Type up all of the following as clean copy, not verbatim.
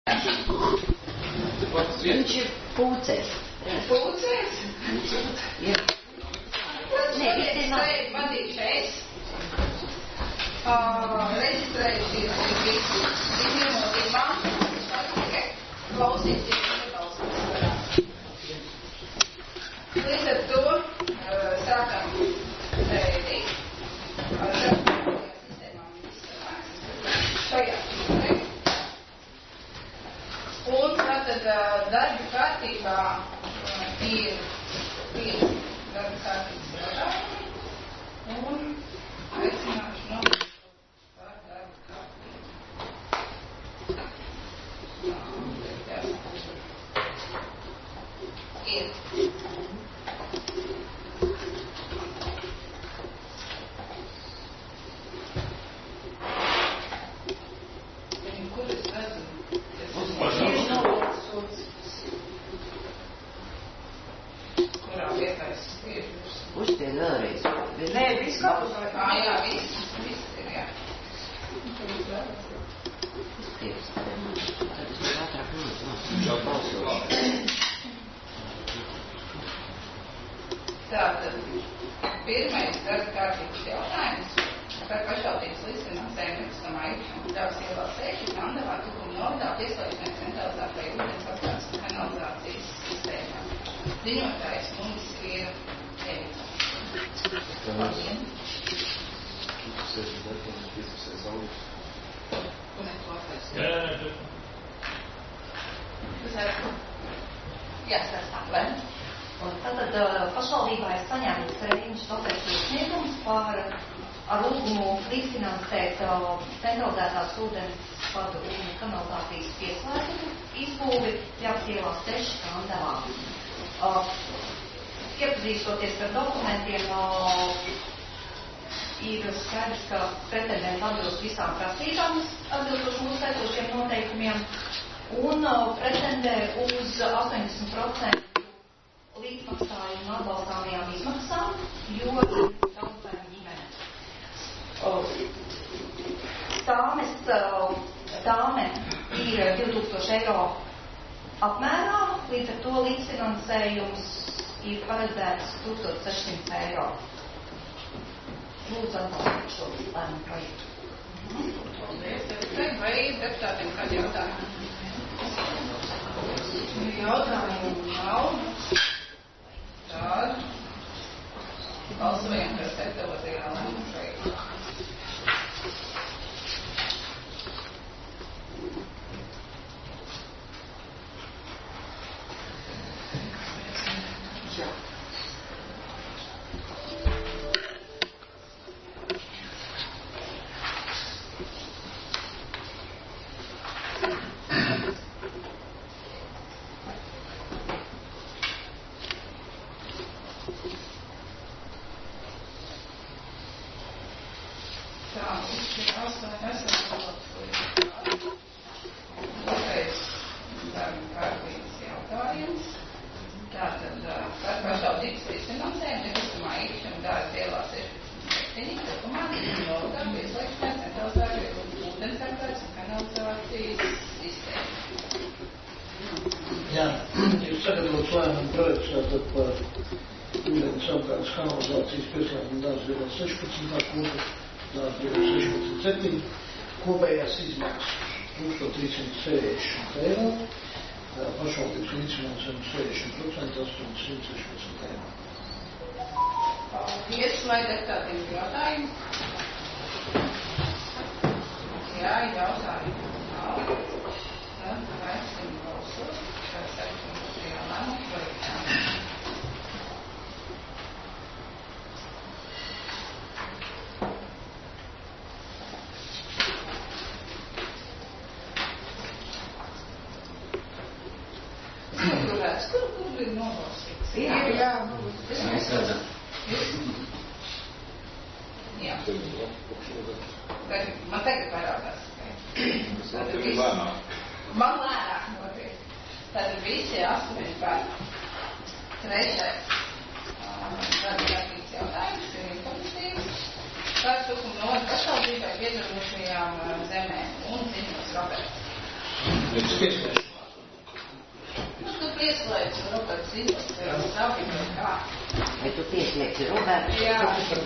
Viņš ir pūcēs. Pūcēs? Jā. Reģistrējiet vadīšais. Reģistrējiet ir visi. Izņemot banku, klausīties nebalsīs. Līdz ar to sākam sēdi. Ar sistēmām šajā tīklē. Un tātad darba kārtībā ir 5 darba kārtības jautājumi un aicināšu nobalsot par darba kārtību. Ir. Kur es redzu? Kurā vietā es spiežu? Uzspied vēlreiz. Nē, viss kaut kā. Jā, viss ir, jā. Uzspied. Tad es vēl ātrāk nācu. Jau balsošu. Tātad, pirmais darba kārtības jautājums par pašvaldības līdzfinansējumu nekustamā īpašuma Dāvas ielā 6 Kandavā Tukuma novadā pieslēgšanai centralizētai ūdensapgādes un kanalizācijas sistēmā. Ziņotājs mums ir Evita. Labdien! Jā, vai? Tātad pašvaldībā ir saņēmts Reiņš Topēks iesniegums par ar lūgumu līdzfinansēt centralizētās ūdens vadu un kanalizācijas pieslēgumu izbūvi Dāvas ielā 6 Kandavā. Iepazīstoties ar dokumentiem, ir skaidrs, ka pretendenti atbilst visām prasībām atbilstoši mūsu esošiem noteikumiem un pretendē uz 80% līdzmaksājumu atbalstāmajām izmaksām, jo daudzbērnu ģimene. Tāme ir 2000 eiro apmērā, līdz ar to līdzfinansējums ir paredzēts 1600 eiro. Lūdzu atbalstīt šo lēmumu projektu. Paldies, vai deputātiem kādi jautājumi? Jautājumu nav. Tād. Balsojam par sagatavotajā lēmumu projektu. Kanalizācijas pieslēguma Dāvas ielā 16. kopa, Dāvas ielā 16.7. Kopējās izmaksas 1360 eiro, pašvaldības līdzfinansējums 60% 816 eiro. Paldies, vai deputātiem ir jautājumi? Jā, jautājumi nav. Tad aicinu balsot par sagatavotajā lēmumu projektā. Kur ir nobalsīts? Jā. Mēs redzam. Jā. Man tagad parādās. Man lēnāk notiek. Tātad visi 8 par. Trešais darba kārtības jautājums ir informatīvs. Par Tukuma novada pašvaldībai piedarošajām zemēm un ziņos Roberts. Es pieslēdzu. Tu pieslēdzi Roberts Zīles, vai stāvīgi vai kā? Vai tu pieslēdzi Roberts? Jā.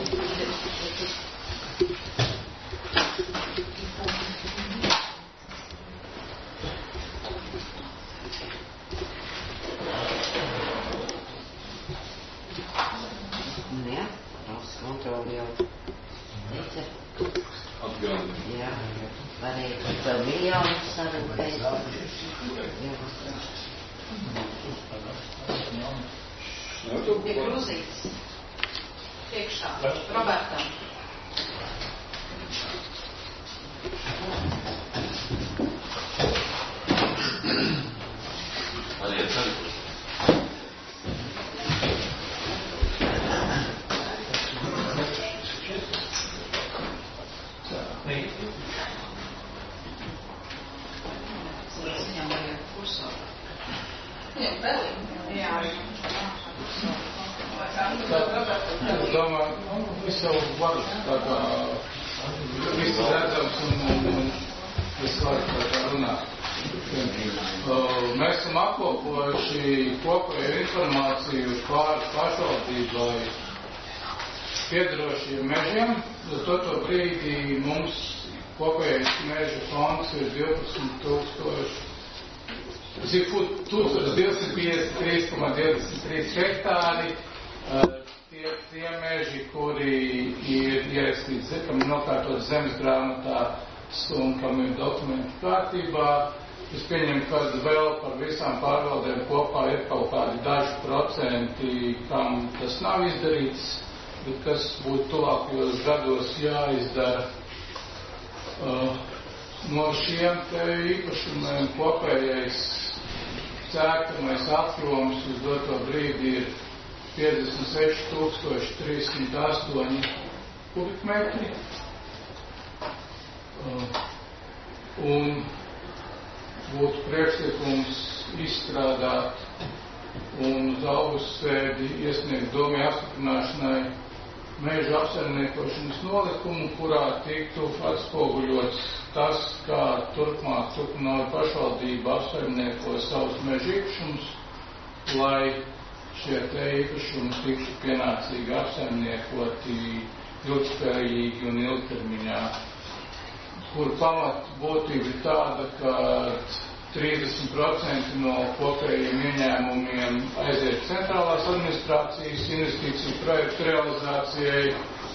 Jā, valsts kontroli jau teica. Atgādini. Jā, varēja vēl miljonus sarūpēt. Ir grūzīts priekšā Robertam. Arī ir ceļus. Viņam vajag kursot. Viņam vēl? Jā. Es domāju, es jau varu tā kā viss redzams un es varu tā kā runāt. Mēs esam apkopojuši kopēju informāciju pār pašvaldībai piedarošiem mežiem. To brīdī mums kopējais meža fonds ir 1253,23 hektāri. Tie meži, kuri ir ierakstīti, kam ir nokārtot zemes grāmatā un kam ir dokumenti kārtībā. Es pieņemu, ka vēl par visām pārvaldēm kopā ir kaut kādi daži procenti, kam tas nav izdarīts, bet kas būtu tuvākajos gados jāizdara. No šiem te īpašumiem kopējais cērtamais apjoms uz doto brīdi ir 56,308 kubikmetri. Un būtu priekšlikums izstrādāt un uz augussēdi iesniegt domai apstiprināšanai meža apsaimniekošanas nolikumu, kurā tiktu atspoguļots tas, kā turpmāk Cukunoja pašvaldība apsaimnieko savus meža īpašumus, lai šie te īpašumi tiktu pienācīgi apsaimniekoti ilgspējīgi un ilgtermiņā, kur pamat būtība ir tāda, ka 30% no kopējiem ieņēmumiem aiziet centrālās administrācijas investīciju projektu realizācijai,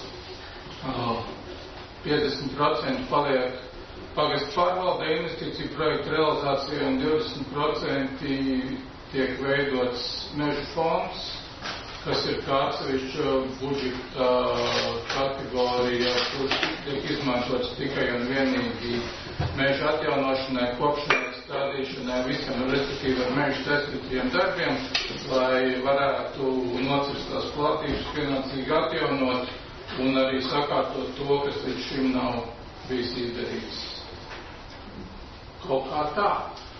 50% paliek pagastu pārvaldē investīciju projektu realizācijai un 20% tiek veidots meža fonds, kas ir kā atsevišķa budžeta kategorija, kurš tiek izmantots tikai un vienīgi meža atjaunošanai, kopšanai, stādīšanai, visam, respektīvi ar meža saistītiem darbiem, lai varētu nocirstās platības pienācīgi atjaunot un arī sakārtot to, kas līdz šim nav bijis izdarīts. Kaut kā tā.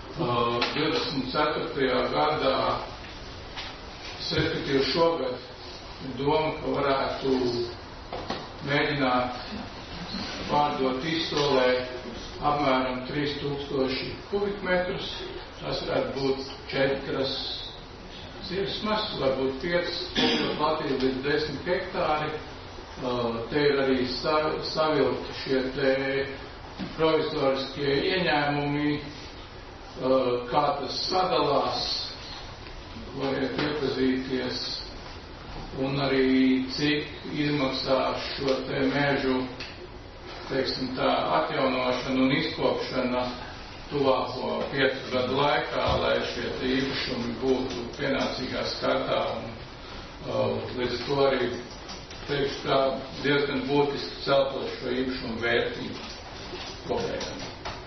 24. gadā, respektīvi šogad, doma, ka varētu mēģināt pārdot izsolē apmēram 3000 kubikmetrus. Tas varētu būt 4 sirsmas, varbūt 5 platība līdz 10 hektāri. Te ir arī savilkti šie te provizoriskie ieņēmumi, kā tas sadalās, variet iepazīties, un arī cik izmaksā šo te mežu, teiksim tā, atjaunošana un izkopšana tuvāko 5 gadu laikā, lai šie te īpašumi būtu pienācīgā skatā, un līdz to arī, teikšu tā, diezgan būtiski celtos šo īpašumu vērtību kopējām.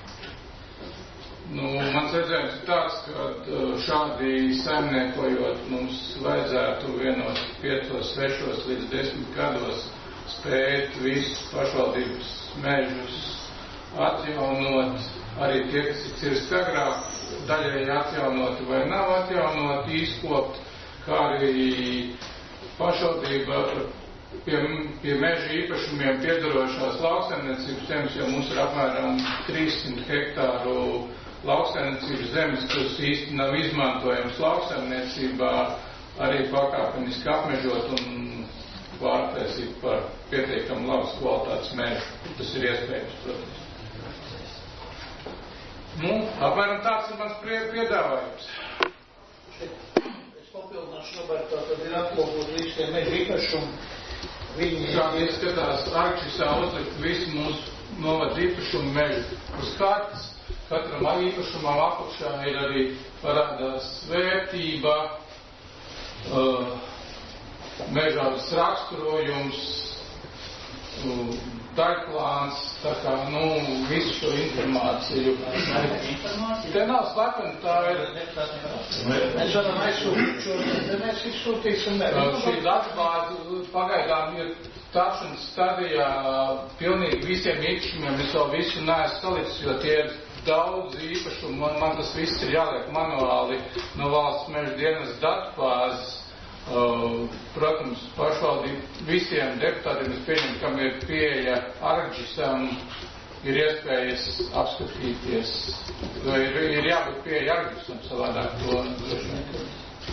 Mans redzējums ir tāds, ka šādi saimniekojot mums vajadzētu vienos 5, 6 līdz 10 gados spēt visus pašvaldības mežus atjaunot, arī tie, kas ir cirsti agrāk, daļēji atjaunoti vai nav atjaunoti, izkopt, kā arī pašvaldība pie meža īpašumiem piedarošās lauksaimniecības zemes, jo mums ir apmēram 300 hektāru lauksaimniecības zemes, kuras īsti nav izmantojams lauksaimniecībā, arī pakāpeniski apmežot un pārtaisīt par pietiekami labas kvalitātes mežu. Tas ir iespējams, protams. Apmēram tāds ir mans piedāvājums. Es papildināšu, Roberta, tad ir atlūkot līdz tie mežu īpašumi. Kā ieskatās, Arkšisā uzlikt visu mūsu novada īpašumu mežu uz kartas. Katram īpašumam apakšā ir arī parādās vērtība, mežādas raksturojums, daļplāns, tā kā, visu šo informāciju. Te nav slepeni, tā ir. Mēs varam aizsūtīt šo, mēs izsūtīsim Šī dažbāze pagaidām ir tapšanas stadijā pilnīgi visiem īpašumiem. Es vēl visu neesmu salicis, jo tie ir daudz īpašumu. Man tas viss ir jāliek manuāli no valsts meža dienas datubāzes. Protams, pašvaldību visiem deputātiem, es pieņemu, kam ir pieeja Arkšisam, ir iespējas apskatīties, vai ir jābūt pieeja Arkšisam savādāk to droši vien.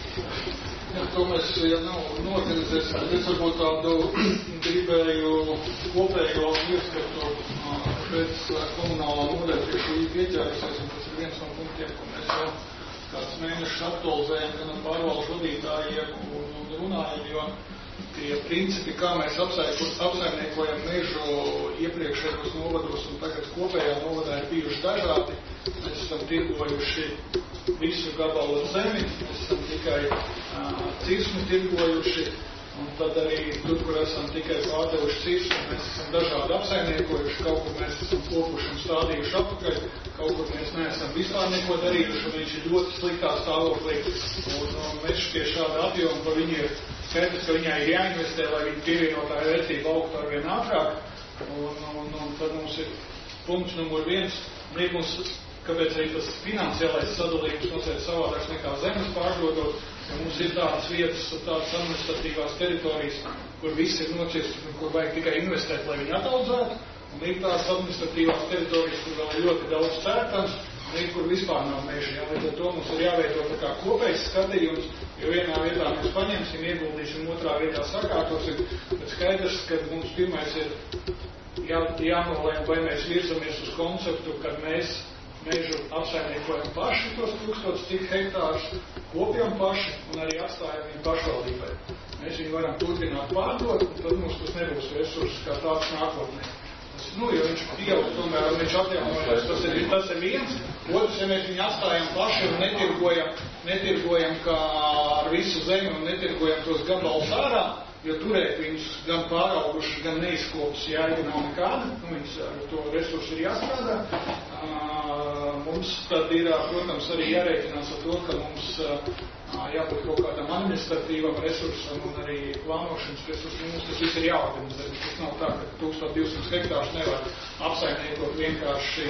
Ja, to mēs, ja nav notirzēsim, es varbūt tādu gribēju kopējo ieskatu pēc komunālā nodaļa, ka šī pieķērsies, un tas ir viens no punktiem, ko mēs jau kāds mēnešus aktualizējam gan ar pārvaldes vadītājiem un runājam, jo tie principi, kā mēs apsaimniekojam mežu iepriekšējos novados un tagad kopējā novadā ir bijuši dažādi. Mēs esam tirgojuši visu gabalu zemi, mēs esam tikai cirsmi tirgojuši, un tad arī tur, kur esam tikai pārdevuši cirsmi, mēs esam dažādi apsaimniekojuši, kaut kur mēs esam kopuši un stādījuši apakaļ, kaut kur mēs neesam vispār neko darījuši, un viņš ir ļoti sliktā stāvoklī, un mežs pie šāda apjoma, ka viņi ir skaidrs, ka viņai ir jāinvestē, lai viņa pievienotā vērtība augtu arvien ātrāk, un tad mums ir punkts numur 1, mums, kāpēc arī tas finansiālais sadalījums nosēt savādāks nekā zemes pārdodot, ja mums ir tādas vietas, tādas administratīvās teritorijas, kur viss ir nocirsts un kur vajag tikai investēt, lai viņi ataudzētu, un ir tādas administratīvās teritorijas, kur vēl ir ļoti daudz cērtams, un ir, kur vispār nav meži. Līdz ar to mums ir jāveido tā kā kopējs skatījums, jo vienā vietā mēs paņemsim, ieguldīsim, otrā vietā sakārtosim, bet skaidrs, ka mums pirmais ir jānolēm, vai mēs virzamies uz konceptu, kad mēs mežu apsaimniekojam paši tos 1000 cik hektārus, kopjam paši un arī atstājam viņu pašvaldībai. Mēs viņu varam turpināt pārdot, un tad mums tas nebūs resursus kā tāds nākotnē. Jo viņš pieaug tomēr, un viņš atjaunojas, tas ir viens. Otrs, ja mēs viņu atstājam paši un netirgojam kā ar visu zemi un netirgojam tos gabalus ārā, jo turēt viņus gan pārauguši, gan neizkopus jēga nav nekāda, viņus ar to resursu ir jāstrādā. Mums tad ir, protams, arī jārēķinās ar to, ka mums jābūt kaut kādam administratīvam resursam un arī plānošanas resursam. Mums tas viss ir jāorganizē. Tas nav tā, ka 1200 hektārus nevar apsaimniekot vienkārši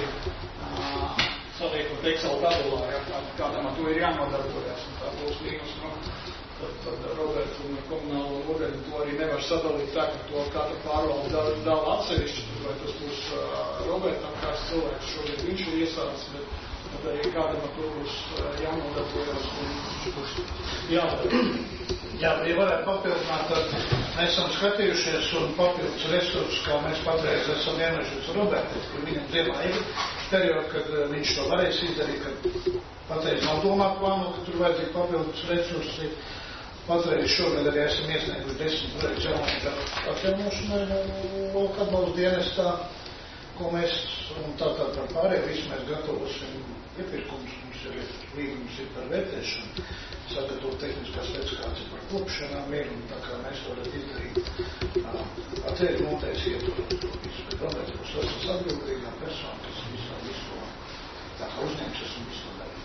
saliekot Excel tabulā, kādam ar to ir jānodarbojas. Un tā būs mīnus, tad Roberts un komunālo nodaļu to arī nevar sadalīt tā, ka to katra pārvalde dala atsevišķi, vai tas būs Robertam kāds cilvēks, šodien viņš ir iesācis, bet arī kādam ar to būs jānodarbojas un viņš būs jādara. Jā, ja varētu papildināt, tad mēs esam skatījušies un papildus resursus, kā mēs patreiz esam vienojušies ar Robertu, ka viņam ziemā ir periodu, kad viņš to varēs izdarīt, kad patreiz nav domāt plānu, ka tur vajadzīgi papildus resursi. Patreiz šogad arī esam iesnieguši 10 projektu jauniešu atjaunošanai no atbalsta dienestā, ko mēs, un tātad par pārējo visu mēs gatavosim iepirkums, mums jau ir līgums ir par vērtēšanu, sagatavot tehniskās specifikācijas par kopšanām ir, un tā kā mēs varat izdarīt, atceļ noteikti ieturot to visu, bet Roberts būs esas atbildīgā persona, kas visu tā kā uzņemsies un visu darīt.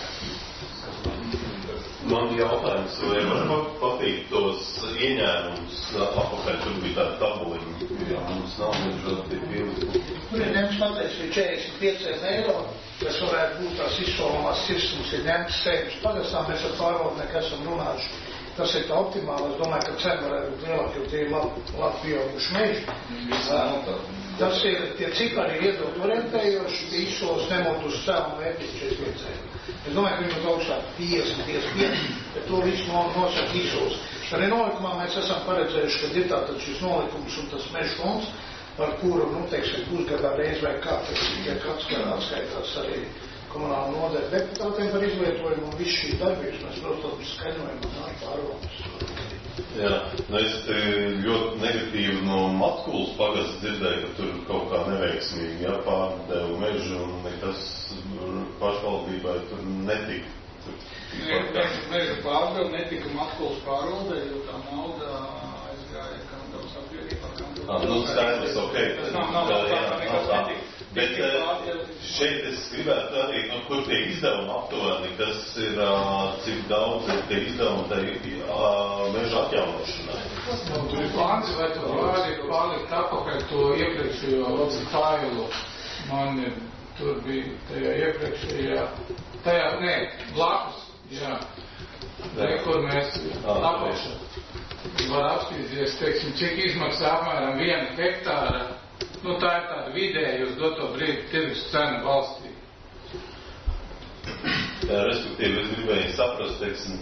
Man jautājums, vai var pateikt tos ieņēmumus apakaļ, tur bija tāda tabuliņa, jo mums nav nežot tie pielikt. Tur ir ņemts pateicis, ka 45 eiro, kas varētu būt tās izsolumās cirsums, ir ņemts sēdus pagastā, mēs ar pārvaldnieku esam runājuši. Tas ir tā optimāli, es domāju, ka cena varētu būt lielāka, jo tie ir labi pieauguši meži. Tas ir, tie cipari ir iedot orientējoši, izsolas ņemot uz savu vērtību 45 eiro. Es domāju, ka viņi būtu augstāk 50, 55, bet to visu nosaka izsolas. Arī nolikumā mēs esam paredzējuši, ka ir tātad šis nolikums un tas mežu fonds, par kuru, teiksim, pusgadā reiz vai kā, tiek atskaitās arī komunāla nodaļa deputātiem par izlietojumu un visu šīs darbības mēs, protams, skaidrojam un pārvaldes. Jā, es ļoti negatīvi no Matkulas pagasts dzirdēju, ka tur kaut kā neveiksmīgi pārdeva mežu un nekas pašvaldībai tur netika. Meža pārdeva netika Matkulas pārvaldē, jo tā nauda aizgāja kādam sabiedrībām. Skaidrs, ok. Tas nav tā. Bet šeit es gribētu arī, kur tie izdevumi aptuveni, kas ir, cik daudz ir tie izdevumi tai meža atjaunošanai. Tur ir plāns, vai tu vari palikt apakaļ to iepriekšējo failu. Man tur bija tajā iepriekšējā, blakus, jā. Kur mēs apakšā var apstīties, teiksim, cik izmaksā apmēram 1 hektāra. Tā ir tāda vidēja uz doto brīdi tirgus cena valstī. Respektīvi, es gribēju saprast, teiksim,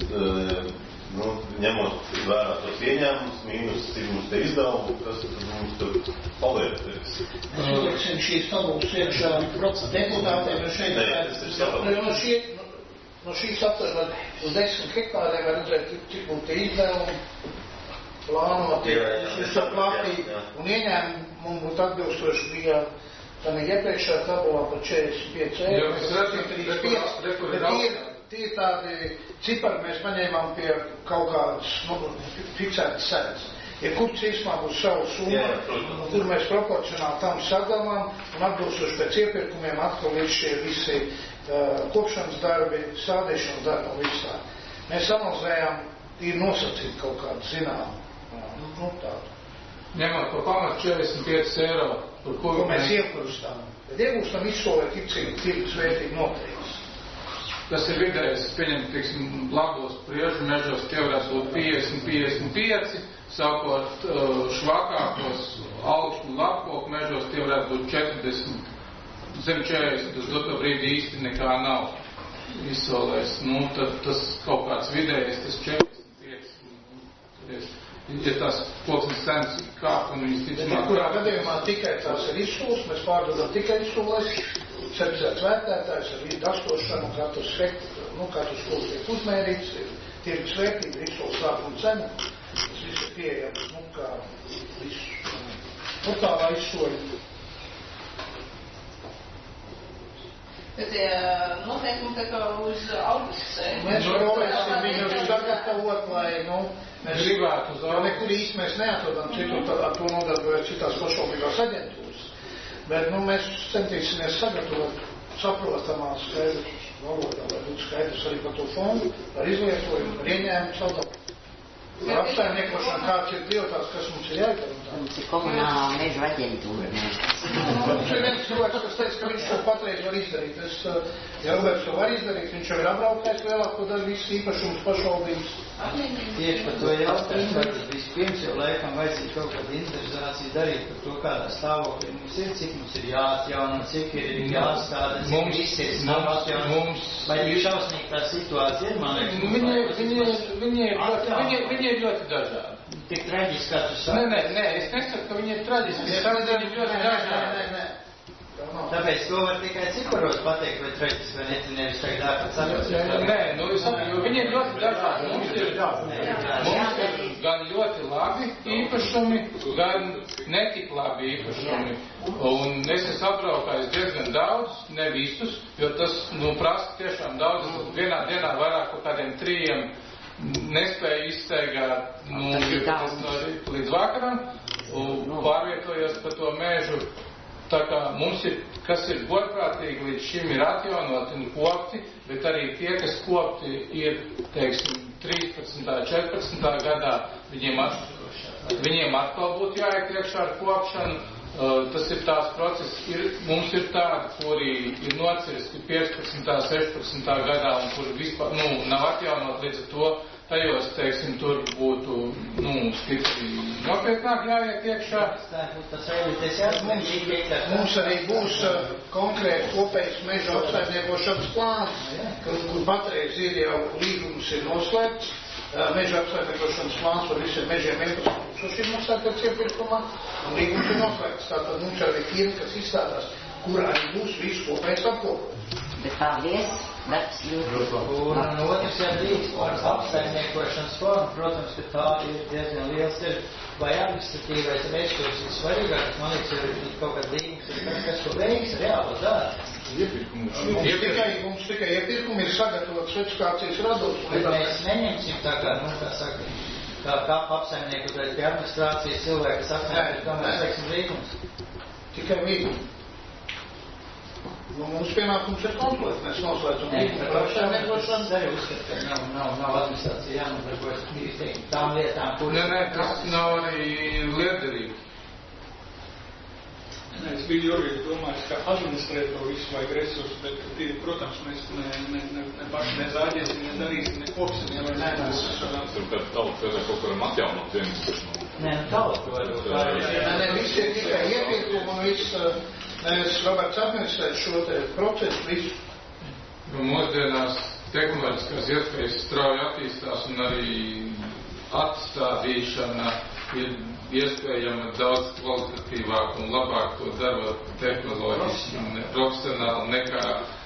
ņemot vērā tos ieņēmumus, mīnus, cik mums te izdevumi, kas mums tur paliek. Mēs ieliksim šīs tabulas iekšā deputātiem, jo šeit no šīs aptver uz 10 hektāriem var redzēt, cik būtu tie izdevumi, plānoti, un ieņēmumi mums būtu atbilstoši bija tādā iepriekšējā tabulā par 45 eiro. Tie ir tādi cipari, mēs paņēmām pie kaut kādas fiksētas cenas. Ja kurš izsmāk uz savu summu, kur mēs proporcionāli tam sadalām un atbilstoši pēc iepirkumiem atkal ir šie visi kopšanas darbi, sādēšanas darbi un visā. Mēs analizējām, ir nosacīti kaut kādu zināmu. Tādu. Ņemot pa pamatu 45 eiro, par ko mēs iegūstam. Tad iegūstam izsolē tirgus vērtīgi noteikts. Tas ir vidējais, pieņem, teiksim, labos priežu mežos tie varētu būt 50-55, sākot švakākos augstu lapkoku mežos tie varētu būt 40, zem 40, tas doto brīdi īsti nekā nav izsolēs. Tad tas kaut kāds vidējais, tas 45. Ja tās koksnes cenas kāp un viņas ticamāk. Kurā gadījumā tikai tās ir izsoles, mēs pārdodam tikai izsoles, certificēts vērtētājs ar vidu dastošanu, katrs koks tiek uzmērīts, tirgus vērtība, izsoles sākuma cena, tas viss ir pieejams, kā visu portālā izsoļu. Bet tie noteikumi tā kā uz augustu. Mēs provēsim viņu sagatavot, lai, mēs gribētu uz augustu. Nekur īsti mēs neatrodam citu ar to nodarbojas citās pašvaldībās aģentūras. Bet, mēs centīsimies sagatavot saprotamā skaidrs valodā, lai būtu skaidrs arī par to fondu, par izlietojumu, par ieņēmumu sadalu. Par apsaimniekošanu, kāds ir prioritāts, kas mums ir jāizdara. Mums ir komunālā mežu aģentūra. Mums ir viens cilvēks, kas teica, ka viņš to patreiz var izdarīt. Ja Roberts to var izdarīt, viņš jau ir apbraukājis lielāko daļu visas īpašumus pašvaldības. Tieši par to jautājumu, tad vispirms jau laikam vajadzīgi kaut kādu inventarizāciju darīt par to, kādā stāvoklī mums ir, cik mums ir jāatjauno, cik ir jāstāda, cik viss ir nav atjauno. Vai ir šausmīgi tā situācija, man liekas, Viņi ir ļoti dažādi. Tik traģiski, kā tu saki? Nē, es nesaku, ka viņi ir traģiski. Es saku, ka viņi ir ļoti dažādi. Tāpēc to var tikai ciparos pateikt, vai traģiski, vai nevis tagad ārpēc saprot. Nē, jo viņi ir ļoti dažādi. Mums ir gan ļoti labi īpašumi, gan netik labi īpašumi. Un es esmu apbraukājis diezgan daudz, ne visus, jo tas, prasa tiešām daudz. Vienā dienā vairāk par kādiem 3 nespēja izsteigāt no rīta līdz vakaram un pārvietojos pa to mežu. Tā kā mums ir, kas ir godprātīgi līdz šim ir atjaunoti un kopti, bet arī tie, kas kopti ir, teiksim, 13. 14. gadā, viņiem atkal būtu jāiet iekšā ar kopšanu. Tas ir tās process, mums ir tādi, kuri ir nocirsti 15. 16. gadā un kuri vispār, nav atjaunot līdz ar to, tajos, teiksim, tur būtu, stipri nopietnāk jāiet iekšā. Mums arī būs konkrēti kopējs meža apsaimniekošanas plāns, kur patreiz ir jau līgums ir noslēgts. Meža apsaimniekošanas plāns par visiem mežiem 11,000 maksātāts iepirkumā, un līgums ir noslēgts. Tātad mums arī firma, kas izstādās, kur arī būs visu kopējs apkopot. Bet paldies, darbs ļoti. Un otrs jau drīz par apsaimniekošanas formu, protams, ka tā ir diezgan liels ir, vai administratīvais resurs ir svarīgāks, man liekas, ir kaut kāds līgums, kas to veiks reāli darbu. Mums tikai iepirkumi ir sagatavots specifikācijas rados. Bet mēs neņemsim tā kā, kā saka, kā apsaimnieku, bet pie administrācijas cilvēki, kas apsaimnieku, kā mēs veiksim līgumus. Tikai līgumi. Mums pienākums ir kontrolēt, mēs noslēdzam līgumu par apsaimniekošanu. Es arī uzskatu, ka nav administrācija jānodarbojas tām lietām, kuras... Nē, tas nav arī liederīgi. Es biju arī domājis, ka administrēt to visu vajag resursus, bet, protams, mēs ne paši nezāģēsim, nedarīsim, nekopsim, ja vai nē. Tāpēc tālāk vajag kaut kuram atjaunot vienas. Nē, tālāk vajag. Nē, viss ir tikai iepirkumu un viss, mēs Roberts administrēt šo te procesu visu. Mūsdienās tehnoloģiskās iespējas strauji attīstās un arī atstādīšana ir iespējama daudz kvalitatīvāk un labāk to darot tehnoloģiski un profesionāli nekā,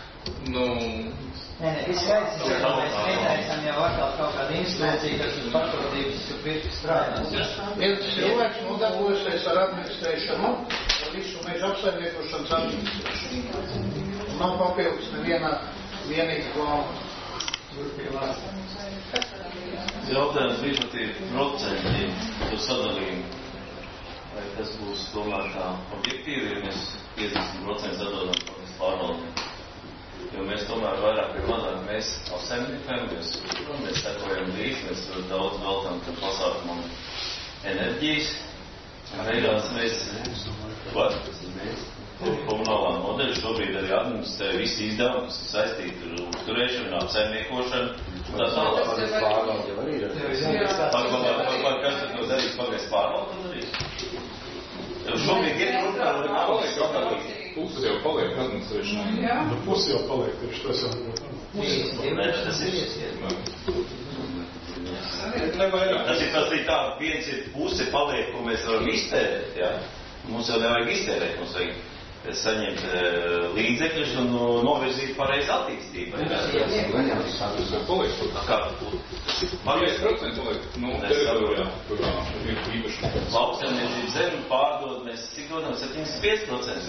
Nē, viss skaidrs, ka mēs netaisam jau atkal kaut kādu institūciju, kas uz pašvaldības pirki strādās. Viens cilvēks nodarbojasies ar administrēšanu, ar visu meža apsaimniekošanas administrēšanu. Nav papildus neviena vienīga glāma. Jautājums bija par tie procenti, to sadalījumu. Vai tas būs tomēr tā objektīvi, ja mēs 50% sadodam pagastu pārvaldību? Jo mēs tomēr vairāk vai mazāk mēs apsaimniekojam, mēs sekojam līdzi, mēs daudz veltam tam pasākumam enerģijas. Beigās mēs komunālā modeļa šobrīd arī administrē visi izdevumi, kas ir saistīti ar uzturēšanu, apsaimniekošanu. Tā tālāk pagastu pārvalde jau arī ir. Kas tad to darīs pagastu pārvalde darīs? Šobrīd ir rūpā, puses jau paliek administrēšanai. Puses jau paliek, tieši tas jau Tas ir tā, viens ir puse paliek, ko mēs varam iztērēt, jā. Mums jau nevajag iztērēt, mums vajag saņemt līdzekļus un novirzīt pareizi attīstībai. Kā? 5% paliek, teritorijā, kurā ir īpaši. Lauksaimniecības zemi pārdod, mēs cik dodam 75%.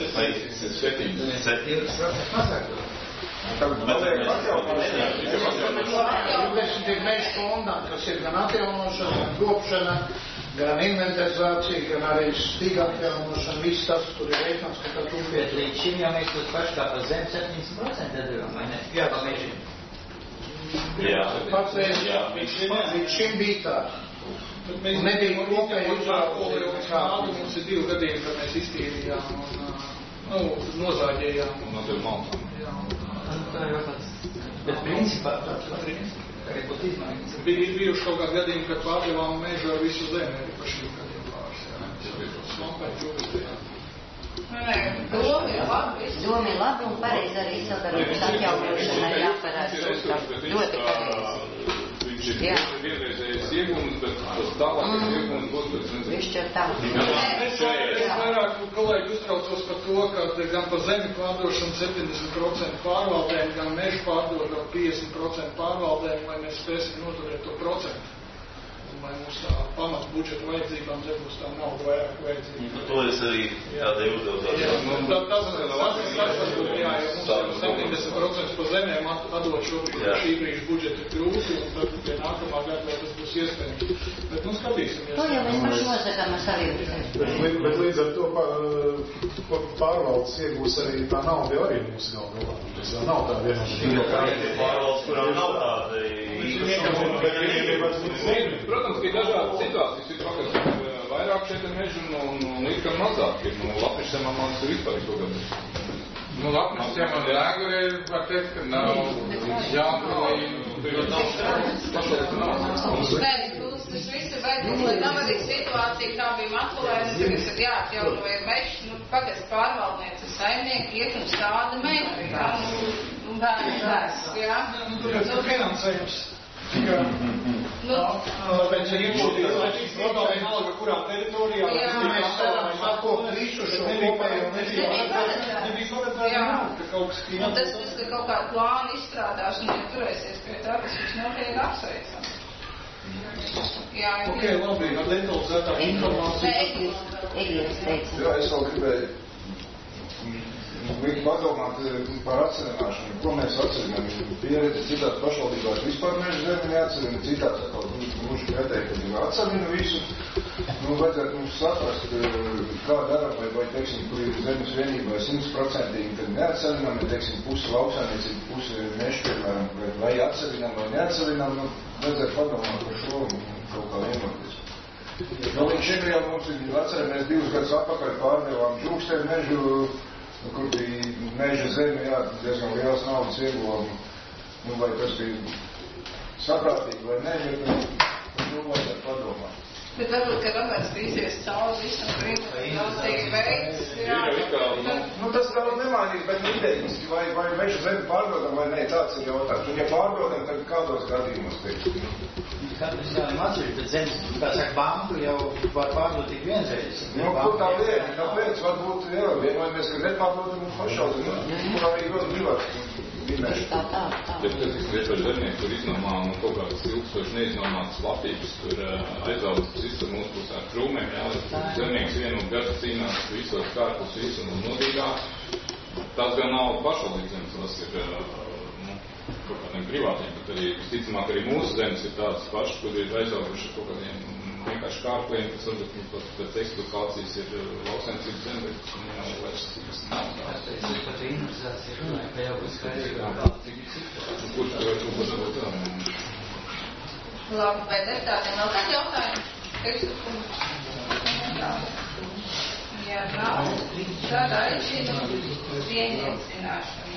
20 ir meža fondām, kas ir gan atjaunošana, gan kopšana, gan inventarizācija, gan arī stīga atjaunošana, viss tas, kur ir veikams, ka tā tūpiet. Bet līdz šim jau mēs tos paši kā pa zem 70% devam, vai ne? Jā, pa mežiem. Jā. Līdz šim bija tā. Un nebija kopēji uzraudzīt. Mums ir 2 gadījumi, kad mēs iztīrījām un nozāģējām. Un no tev maltām. Tā jau tāds. Bet principā tāds arī būtu izmaiņas. Bija bijuši kaut kādi gadījumi, kad pārdevām mežu ar visu zemi, arī par šiem gadiem pāris. Smampēt jūtas. Doma ir labi. Doma ir labi un pareizi arī sadarbojas atjaunošanai jāparāds. Ļoti pareizi. Viņš ir vienreizējais iegums, bet tas tālākais iegums būs pēc nezinu. Viņš ir tā. Es vairāk kolēģi uztraucos par to, ka gan pa zemi pārdošanu 70% pārvaldēm, gan mežu pārdošanu 50% pārvaldēm, lai mēs spēsim noturēt to procentu. Lai mums tā pamats budžeta vajadzībām būs tā nauda vairāk vajadzība. To es arī tādai uzdevu. Tas būtu jā, jo mums 70% pa zemēm atdot šobrīd šī brīža budžeta ir grūti, un tad pie nākamā gada vai tas būs iespējams. Bet skatīsimies. To jau mēs paši nosakām ar saviem. Bet līdz ar to pārvaldes iegūs arī tā nauda arī mūsu galvā. Tas jau nav tā vienotā. Pārvaldes, kurām nav tāda Protams, ka ir dažādas situācijas, ir pagasts vairāk šeit mežu un likam mazāk ir. Lapnišķiem man ir vispār kaut kāds. Lapnišķiem un Lēgurē var teikt, ka nav jāpralī Tas viss ir vajadzīgi, lai nav arī situācija, kā bija Matulēna, tagad ir jāatjaunoja mežs, pagasts pārvaldniece, saimnieki, iet un stāda mežu, un bērni vēs, Tas ir finansējums. Tāpēc ir iekšūtīs vienalga, kurā teritorijā mēs sakot visu šo kopējo nebija paredzēta, ka kaut kas krīt. Tas, ka kaut kādu plānu izstrādāšana, ja turēsies pie tā, tas viss notiek apsveicam. Ok, labi, detalizētāk informācija. Jā, es vēl gribēju padomāt par atcerināšanu, ko mēs atcerinām. Pieredzi citās pašvaldībās vispār meža zemi neatcerina, citās atkal mūžu pretēji, kad atcerina visu. Vajadzētu mums saprast, kā daram, vai teiksim, kur ir zemes vienībā 100%, tad neatcerinām, ja teiksim, pusi lauksaimniecība, pusi meža, piemēram, vai atcerinām, vai neatcerinām, vajadzētu padomāt par šo un kaut kā vienoties. Līdz šim jau mums ir atceramies 2 gadus atpakaļ pārdevām Žūkstēju mežu, kur bija meža zeme, jā, diezgan liels naudas ieguvām. Vai tas bija saprātīgi vai ne, bet par to vajadzētu padomāt. Bet varbūt, ka Roberts krīsies cauri visam priekšsēdētājiem veids, jā. Tas daudz nemainīs, bet idejiski, vai meža zemi pārdodam vai ne, tāds ir jautājums. Un ja pārdodam, tad kādos gadījumos teiktu? Katrs jālim atsevišķi, bet zemes, kā saka, banku jau var pārdot tik vienreiz. Kur tā lieta? Kāpēc? Varbūt, jā, vienojamies, ka nepārdodam un pašaudam, kurā arī ļoti gribētu minēšu. Ja tas ir par zemnieku, kur iznomā kaut kādas ilgstoši neiznomātas lapības, tur aizaudzes visu mūsu pusē krūmēm, jā, zemnieks vienu gadu cīnās visos kārpus, visu un nodīgā. Tas gan nav pašvaldības zemes, tas ir kaut kādiem privātiem, bet arī, visticamāk, arī mūsu zemes ir tādas pašas, kur ir aizauguši kaut kādiem vienkārši kārkliem, kas varbūt pēc eksploatācijas ir lauksaimniecības zemes, un jau vairs nav tās. Tas ir pat investizācija runāja, ka jau būs skaidrībā. Kurš tur var būt tā? Labi, vai deputātiem vēl kādi jautājumi? Ja nav, tad aicinu pieņemt zināšanai.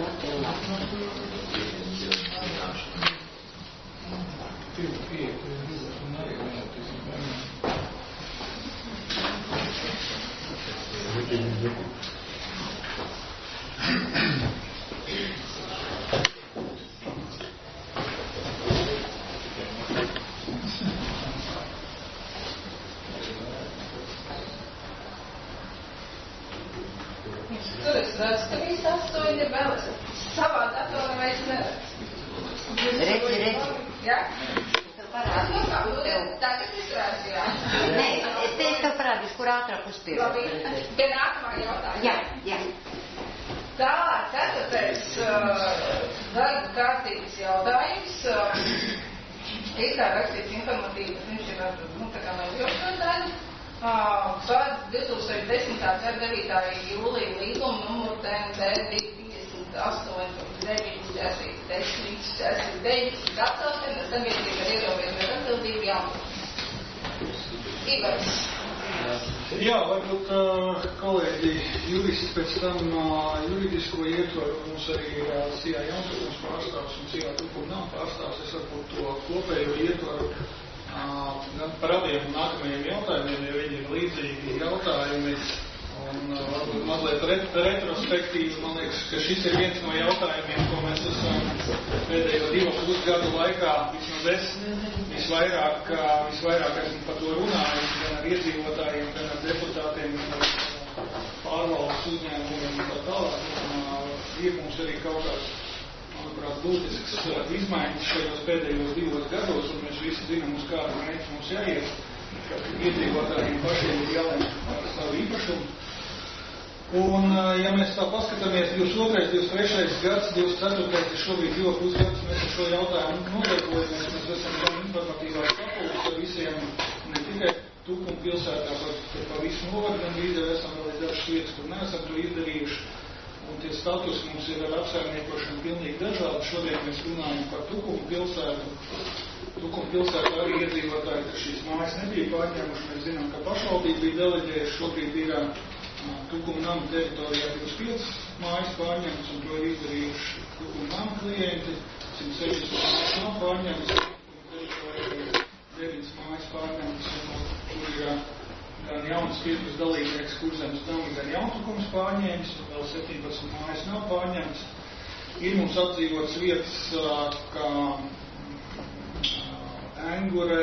Tur es redzu, ka visi 8 ir vēl. Savā datorā vairs neredz. Redzi. Jā? Parādīšu. Tagad es redzu, jā. Nē, es tev parādīšu, kur ātrāk uzspiežu. Labi, pie nākamā jautājuma. Jā. Tālāk, 4. darba kārtības jautājums. Ir kā rakstīts informatīvi, bet viņš ir tā kā nav joprojām. Par 2010. gada 9. jūlija līgumu numuru TNT 258.9.10.10 apcelšana sabiedrība ar ierobežotu atbildību jaunums. Ivars. Jā, varbūt kolēģi juristi pēc tam juridisko ietvaru mums arī ir Sijā Jaunsakas pārstāvs un Sijā Tukurām pārstāvs. Es varbūt to kopējo ietvaru gan par abiem nākamajiem jautājumiem, jo viņi ir līdzīgi jautājumi. Un varbūt mazliet retrospektīvi, man liekas, ka šis ir viens no jautājumiem, ko mēs esam pēdējo 2,5 gadu laikā, vismaz es, visvairāk esmu par to runājis, gan ar iedzīvotājiem, gan ar deputātiem, gan ar pārvaldes uzņēmumiem un tā tālāk. Ir mums arī kaut kāds, manuprāt, būtisks izmaiņas šajos pēdējos 2 gados, un mēs visi zinām, uz kādu mērķi mums jāiet, ka iedzīvotājiem pašiem ir jālem par savu īpašumu. Un, ja mēs tā paskatāmies 22., 23. gads, 24. ir šobrīd 2,5 gadus, mēs ar šo jautājumu nodarbojamies, mēs esam gan informatīvās sapulces ar visiem, ne tikai Tukuma pilsētā, bet pa visu novadu, gan līdz esam vēl dažas vietas, kur neesam to izdarījuši. Un tie status mums ir ar apsaimniekošanu pilnīgi dažādi. Šodien mēs runājam par Tukuma pilsētu. Tukuma pilsētā arī iedzīvotāji, ka šīs mājas nebija pārņēmuši. Mēs zinām, ka pašvaldība bija deleģējuši. Šobrīd ir Tukuma nama teritorijā 25 mājas pārņemtas, un to ir izdarījuši Tukuma nama klienti. 160 mājas nav pārņemts, un 9 mājas pārņemts, kur ir gan jaunas tirgus dalībnieks Kurzemes doma, gan jauntukums pārņēmis, un vēl 17 mājas nav pārņemts. Ir mums apdzīvotas vietas kā Engure,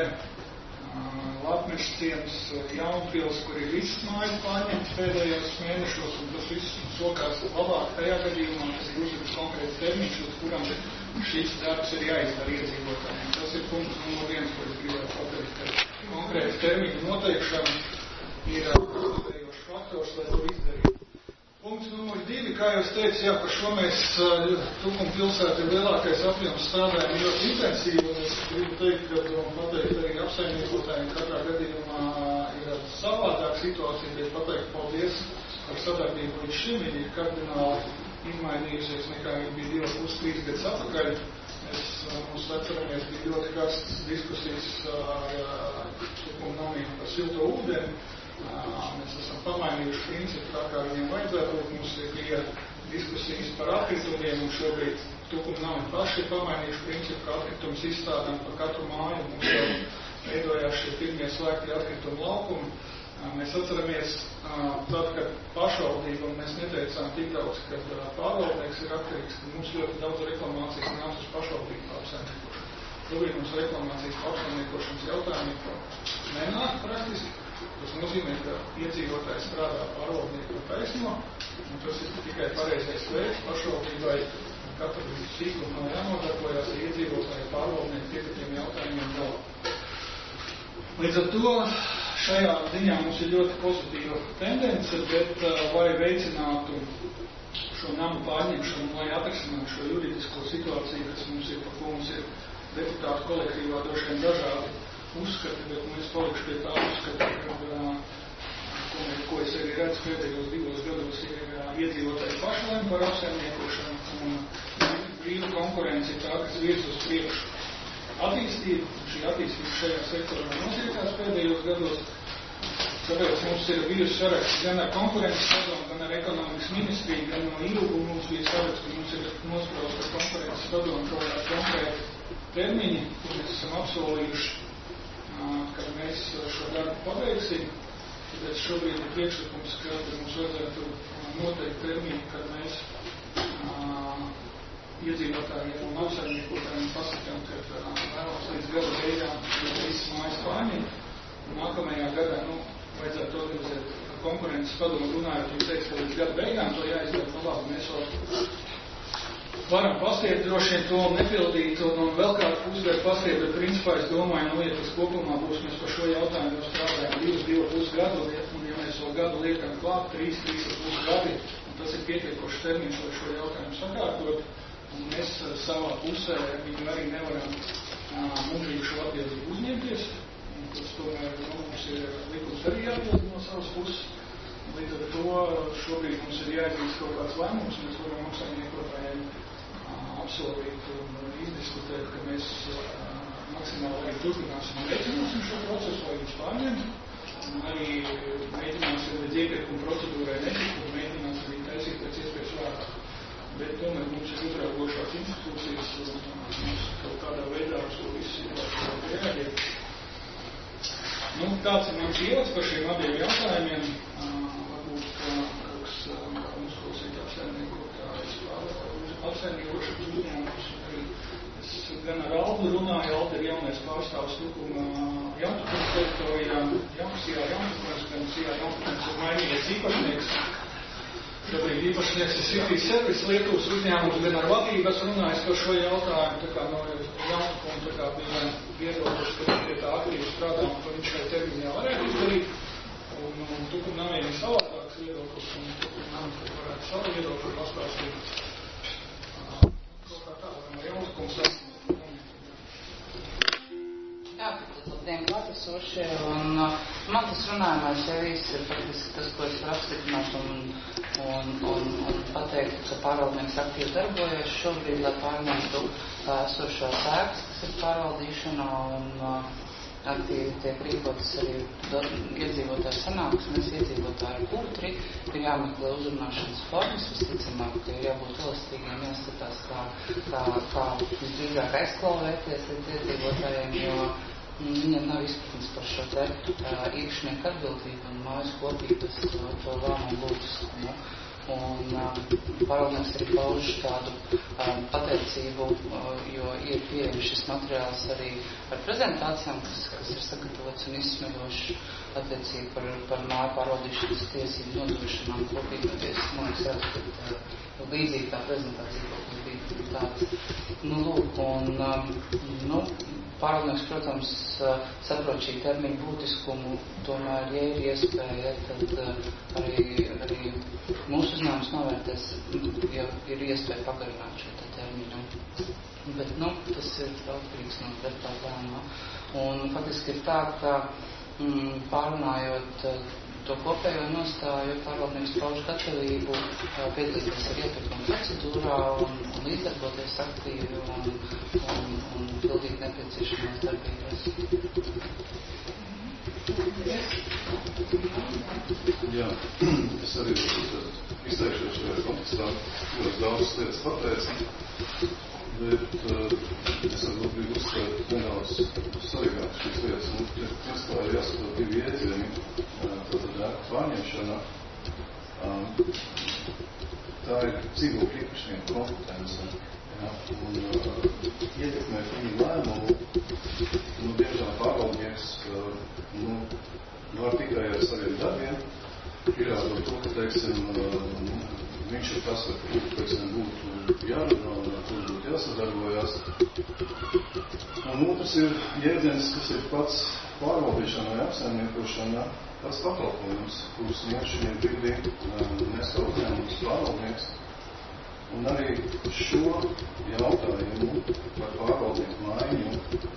Latmešs ciems, Jaunpils, kur ir visas mājas pārņemtas pēdējos mēnešos, un tas viss sokās labāk tajā gadījumā, kas ir uzlikts konkrēts termiņš, uz kuram šis darbs ir jāizdara iedzīvotājiem. Tas ir punkts numur 1, ko es gribētu pateikt, ka konkrēts termiņu noteikšana ir pēdējošs faktors, lai to izdarītu. Punkts numur 2, kā jūs teicu, jā, par šo mēs Tukuma pilsēta ir lielākais apjoms strādājumi ļoti intensīvi, un es gribu teikt, ka pateikt arī apsaimniekotājiem katrā gadījumā ir savādāk situācija, bet pateikt paldies par sadarbību līdz šim, viņi ir kardināli izmainījusies nekā viņi bija 2,5–3 gadus atpakaļ. Mums atceramies, bija ļoti karstas diskusijas ar Tukuma namiem par silto ūdeni. Mēs esam pamainījuši principu tā, kā viņiem vajadzētu. Mums bija diskusijas par atkritumiem, un šobrīd Tukuma nami paši ir pamainījuši principu, ka atkritumus izstādām par katru māju. Mums jau veidojās šie pirmie slēgti atkritumu laukumi. Mēs atceramies tad, kad pašvaldība, un mēs neteicām tik daudz, kad pārvaldnieks ir atkarīgs, ka mums ļoti daudz reklamācijas nāca uz pašvaldību apsaimniekošanu. Šobrīd mums reklamācijas apsaimniekošanas jautājumi nenāk praktiski. Tas nozīmē, ka iedzīvotāji strādā pārvaldnieku taisno, un tas ir tikai pareizais veids pašvaldībai. Katru sīkumu nav jānodarbojas, ja iedzīvotāji pārvaldnieki pie tiem jautājumiem galā. Līdz ar to šajā ziņā mums ir ļoti pozitīva tendence, bet lai veicinātu šo namu pārņemšanu, lai atrisinātu šo juridisko situāciju, kas mums ir, par ko mums ir deputātu kolektīvā droši vien dažādi uzskati, bet mēs palikšu pie tā uzskata, ko es arī redzu pēdējos 2 gados, ir iedzīvotāji pašlēm par apsaimniekošanu, un brīva konkurence ir tā, kas virz uz priekšu attīstību. Šī attīstība šajā sektorā notiekās pēdējos gados, tāpēc mums ir bijusi saraksts gan ar konkurences padomu, gan ar ekonomikas ministriju, gan no ilgu mums bija saraksts, ka mums ir nospraust ar konkurences padomu kaut kādā konkrēta termiņi, kur mēs esam apsolījuši, kad mēs šo darbu pabeigsim. Tāpēc šobrīd ir priekšlikums, ka mums vajadzētu noteikt termiņu, kad mēs iedzīvotājiem un apsaimniekotājiem pasakām, ka vēlams līdz gada beigām visas mājas pārņemt. Nākamajā gadā, vajadzētu organizēt konkurences padomu runājot, jūs teiks, ka līdz gada beigām to jāizdara labāk. Mēs varam pastiet droši vien to nepildīt un vēl kādu pusgadu pastiet, bet principā es domāju, ja tas kopumā būs, mēs par šo jautājumu jau strādājam 2,5 gadu, un ja mēs vēl gadu liekam klāt, 3,5 gadi, un tas ir pietiekošs termiņš, lai šo jautājumu sakārtot, un mēs savā pusē viņu arī nevaram mūžīgi šo atbildību uzņemties, un tas tomēr mums ir likums arī jāatbild no savas puses. Līdz ar to šobrīd mums ir jāizvīst kaut kāds lēmums, mēs varam apsaimniekotājiem apsolīt un izdiskutēt, ka mēs maksimāli arī turpināsim un veicināsim šo procesu, lai viņš pārņemtu, un arī mēģināsim līdz iepirkuma procedūrai netikt un mēģināsim viņu taisīt pēc iespējas vairāk. Bet tomēr mums ir uzraugošās institūcijas un mums kaut kādā veidā uz to visu situāciju reaģēt. Tāds ir mans ievads par šiem abiem jautājumiem. Varbūt kāds uzklausīt apsaimniekotājs apsaimniekošanas uzņēmums. Es gan ar Aldu runāju, Alda ir jaunais pārstāvs Tukuma Jauntukums teritorijā, Sijā Jauntukums, gan Sijā Jauntukums ir mainījies īpašnieks. Šobrīd īpašnieks ir City Service Lietuvas uzņēmums, gan ar vadību esmu runājis par šo jautājumu, tā kā no Jauntukuma tā kā bija viedoklis, ka pie tā aktīvi strādā un ka viņš šai termiņā varētu izdarīt. Un Tukuma namiem ir savādāks viedoklis, un Tukuma nami varētu savu viedokli pastāstīt. Kaut kā tā, varam ar Jauntukums. Jā, labdien klātesošie, un man tas runājumais jau viss ir faktiski tas, ko es varu apstiprināt un pateikt, ka pārvaldnieks aktīvi darbojas šobrīd, lai pārņemtu esošās ēkas, kas ir pārvaldīšanā, un aktīvi tiek rīkotas arī iedzīvotāju sanāksmes, iedzīvotāju kūtri, ir jāmeklē uzrunāšanas formas, visticamāk, ka ir jābūt elastīgiem, jāskatās, kā visdrīzāk aizklāvēties līdz iedzīvotājiem, jo viņam nav izpratnes par šo te īpašnieku atbildību un mājas kopības to lēmumu būtiskumu. Un pārvaldnieks arī pauž tādu pateicību, jo ir pieejams šis materiāls arī ar prezentācijām, kas ir sagatavots un izsmeļoši attiecīgi par māju pārvaldīšanas tiesību nodošanām kopīgoties. Man liekas, ka līdzīgi tā prezentācija kaut kas bija tāds. Lūk, un, pārvaldnieks, protams, saprot šī termiņa būtiskumu, tomēr, ja ir iespēja, tad arī mūsu uzņēmums novērtēs, ja ir iespēja pagarināt šo termiņu. Bet, tas ir atkarīgs no deputāta lēmuma. Un faktiski ir tā, ka pārunājot to kopējo nostāju, pārvaldnieks pauž gatavību piedalīties ar iepirkuma procedūrā un līdzdarboties aktīvi un pildīt nepieciešamās darbības. Jā, es arī izteikšos šajā kontekstā, kuras daudzas lietas pateicu, bet es varbūt gribu uzsvērt nedaudz svarīgāk šīs lietas. Un principā ir jāsaprot divi jēdzieni, tātad ēku pārņemšana. Tā ir dzīvokļu īpašnieku kompetence. Ja, un ietekmēt viņu lēmumu, biežāk pārvaldnieks var tikai ar saviem darbiem pierādot to, ka, teiksim, viņš ir tas, ar kuru, teiksim, būtu jārunā un ar kuru būtu jāsadarbojās. Un otrs ir jēdziens, kas ir pats pārvaldīšana vai apsaimniekošana, pats pakalpojums, kurus sniedz šajā brīdī nes uzņēmums pārvaldnieks. Un arī šo jautājumu par pārvaldnieku maiņu,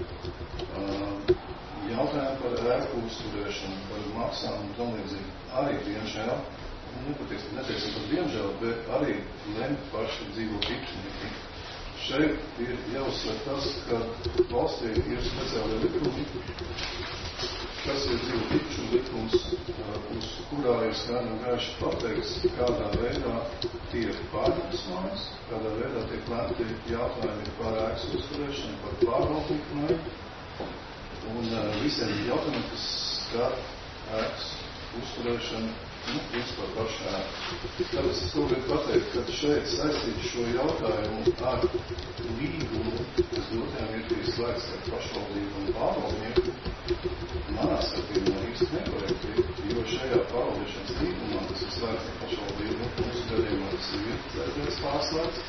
jautājumu par ēku uzturēšanu, par maksām un tam līdzīgi, arī diemžēl, neteiksim par diemžēl, bet arī lemt paši dzīvokļu īpašnieki. Šeit ir jāuzsver tas, ka valstī ir speciāli likumi, kas ir dzīvokļu īpašuma likums, uz kurā ir skaidri un gaiši pateikts, kādā veidā tiek pārņemtas mājas, kādā veidā tiek lemti jautājumi par ēkas uzturēšanu, par pārvaldnieku maiņu un visiem jautājumiem, kas skar ēkas uzturēšanu, vispār pašu ēku. Tāpēc es to gribu pateikt, ka šeit saistīt šo jautājumu ar līgumu, kas dotajām ir bijis slēgts ar pašvaldību un pārvaldnieku, manā skatījumā īsti nekorekti, jo šajā pārvaldīšanas līgumā, kas ir slēgts ar pašvaldību, mūsu gadījumā tas ir dzērdzēs pārslēgts.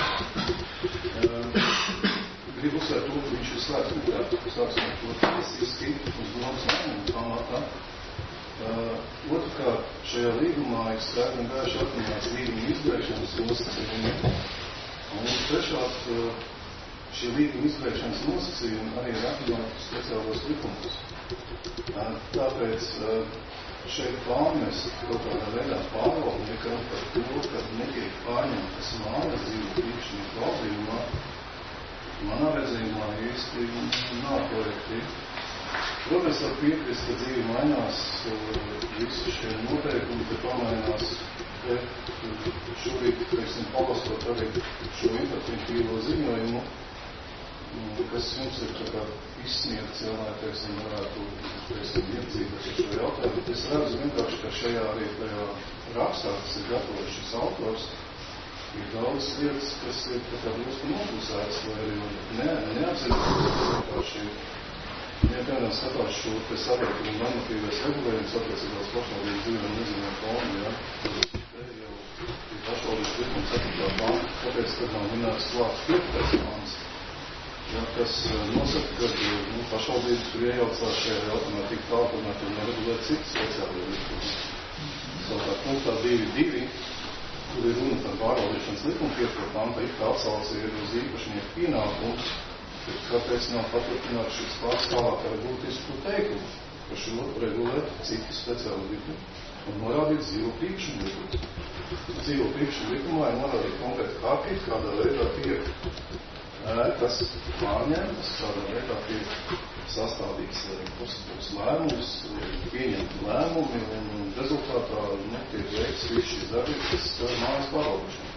Gribu uzsvērt to, ka viņš ir slēgts otrāk, sāksim ar to tiesiski uz domas lēmumu pamatā. Otrkārt, šajā līgumā ir skaidri un gaiši atrunāts līguma izbeigšanas nosacījumi. Un treškārt, šie līguma izbeigšanas nosacījumi arī ir atrunāti speciālos likumus. Tāpēc šeit pārmest kaut kādā veidā pārvaldniekam par to, ka netiek pārņemtas mājas dzīvokļu īpašnieku valdījumā, manā redzījumā īsti nav korekti. Protams, var piekrist, ka dzīve mainās, visi šie noteikumi, ka pamainās, bet šorīt, teiksim, palastot arī šo informatīvo ziņojumu, kas jums ir tā kā izsniegts, ja lai, teiksim, varētu, teiksim, iedzīvot šo jautājumu. Es redzu vienkārši, ka šajā arī tajā rakstā, kas ir gatavots šis autors, ir daudz lietas, kas ir tā kā drusku noklusēts, vai arī neapzinās vienkārši. Ja piemēram skatās šo te sabiedrību un normatīvais regulējums attiecībās pašvaldības dzīve un nezināt fondu, ja, te jau ir pašvaldības likums 4. pāns, tāpēc, kad nav minēts klāts 5. pāns, ja, kas nosaka, ka pašvaldības tur iejaucās šajā jautājumā tik tālu, tomēr tur neregulēt citas speciāli likumi. Savukārt punktā 2.2, kur ir runa par pārvaldīšanas likumu 5. pānta, it kā atsauce ir uz īpašnieku pienākumu, kāpēc nav paturpināt šis pārs tālāk ar būtisku teikumu, ka šo regulē citi speciāli likumi un norādīt dzīvokļu īpašumu likumu. Dzīvokļu īpašumu likumā ir norādīt konkrēti kārtīgi, kādā veidā tiek ēkas pārņemtas, kādā veidā tiek sastādīts konstitūcijas lēmums, pieņemti lēmumi, un rezultātā tiek veikts viss šīs darbības mājas pārvaldīšana.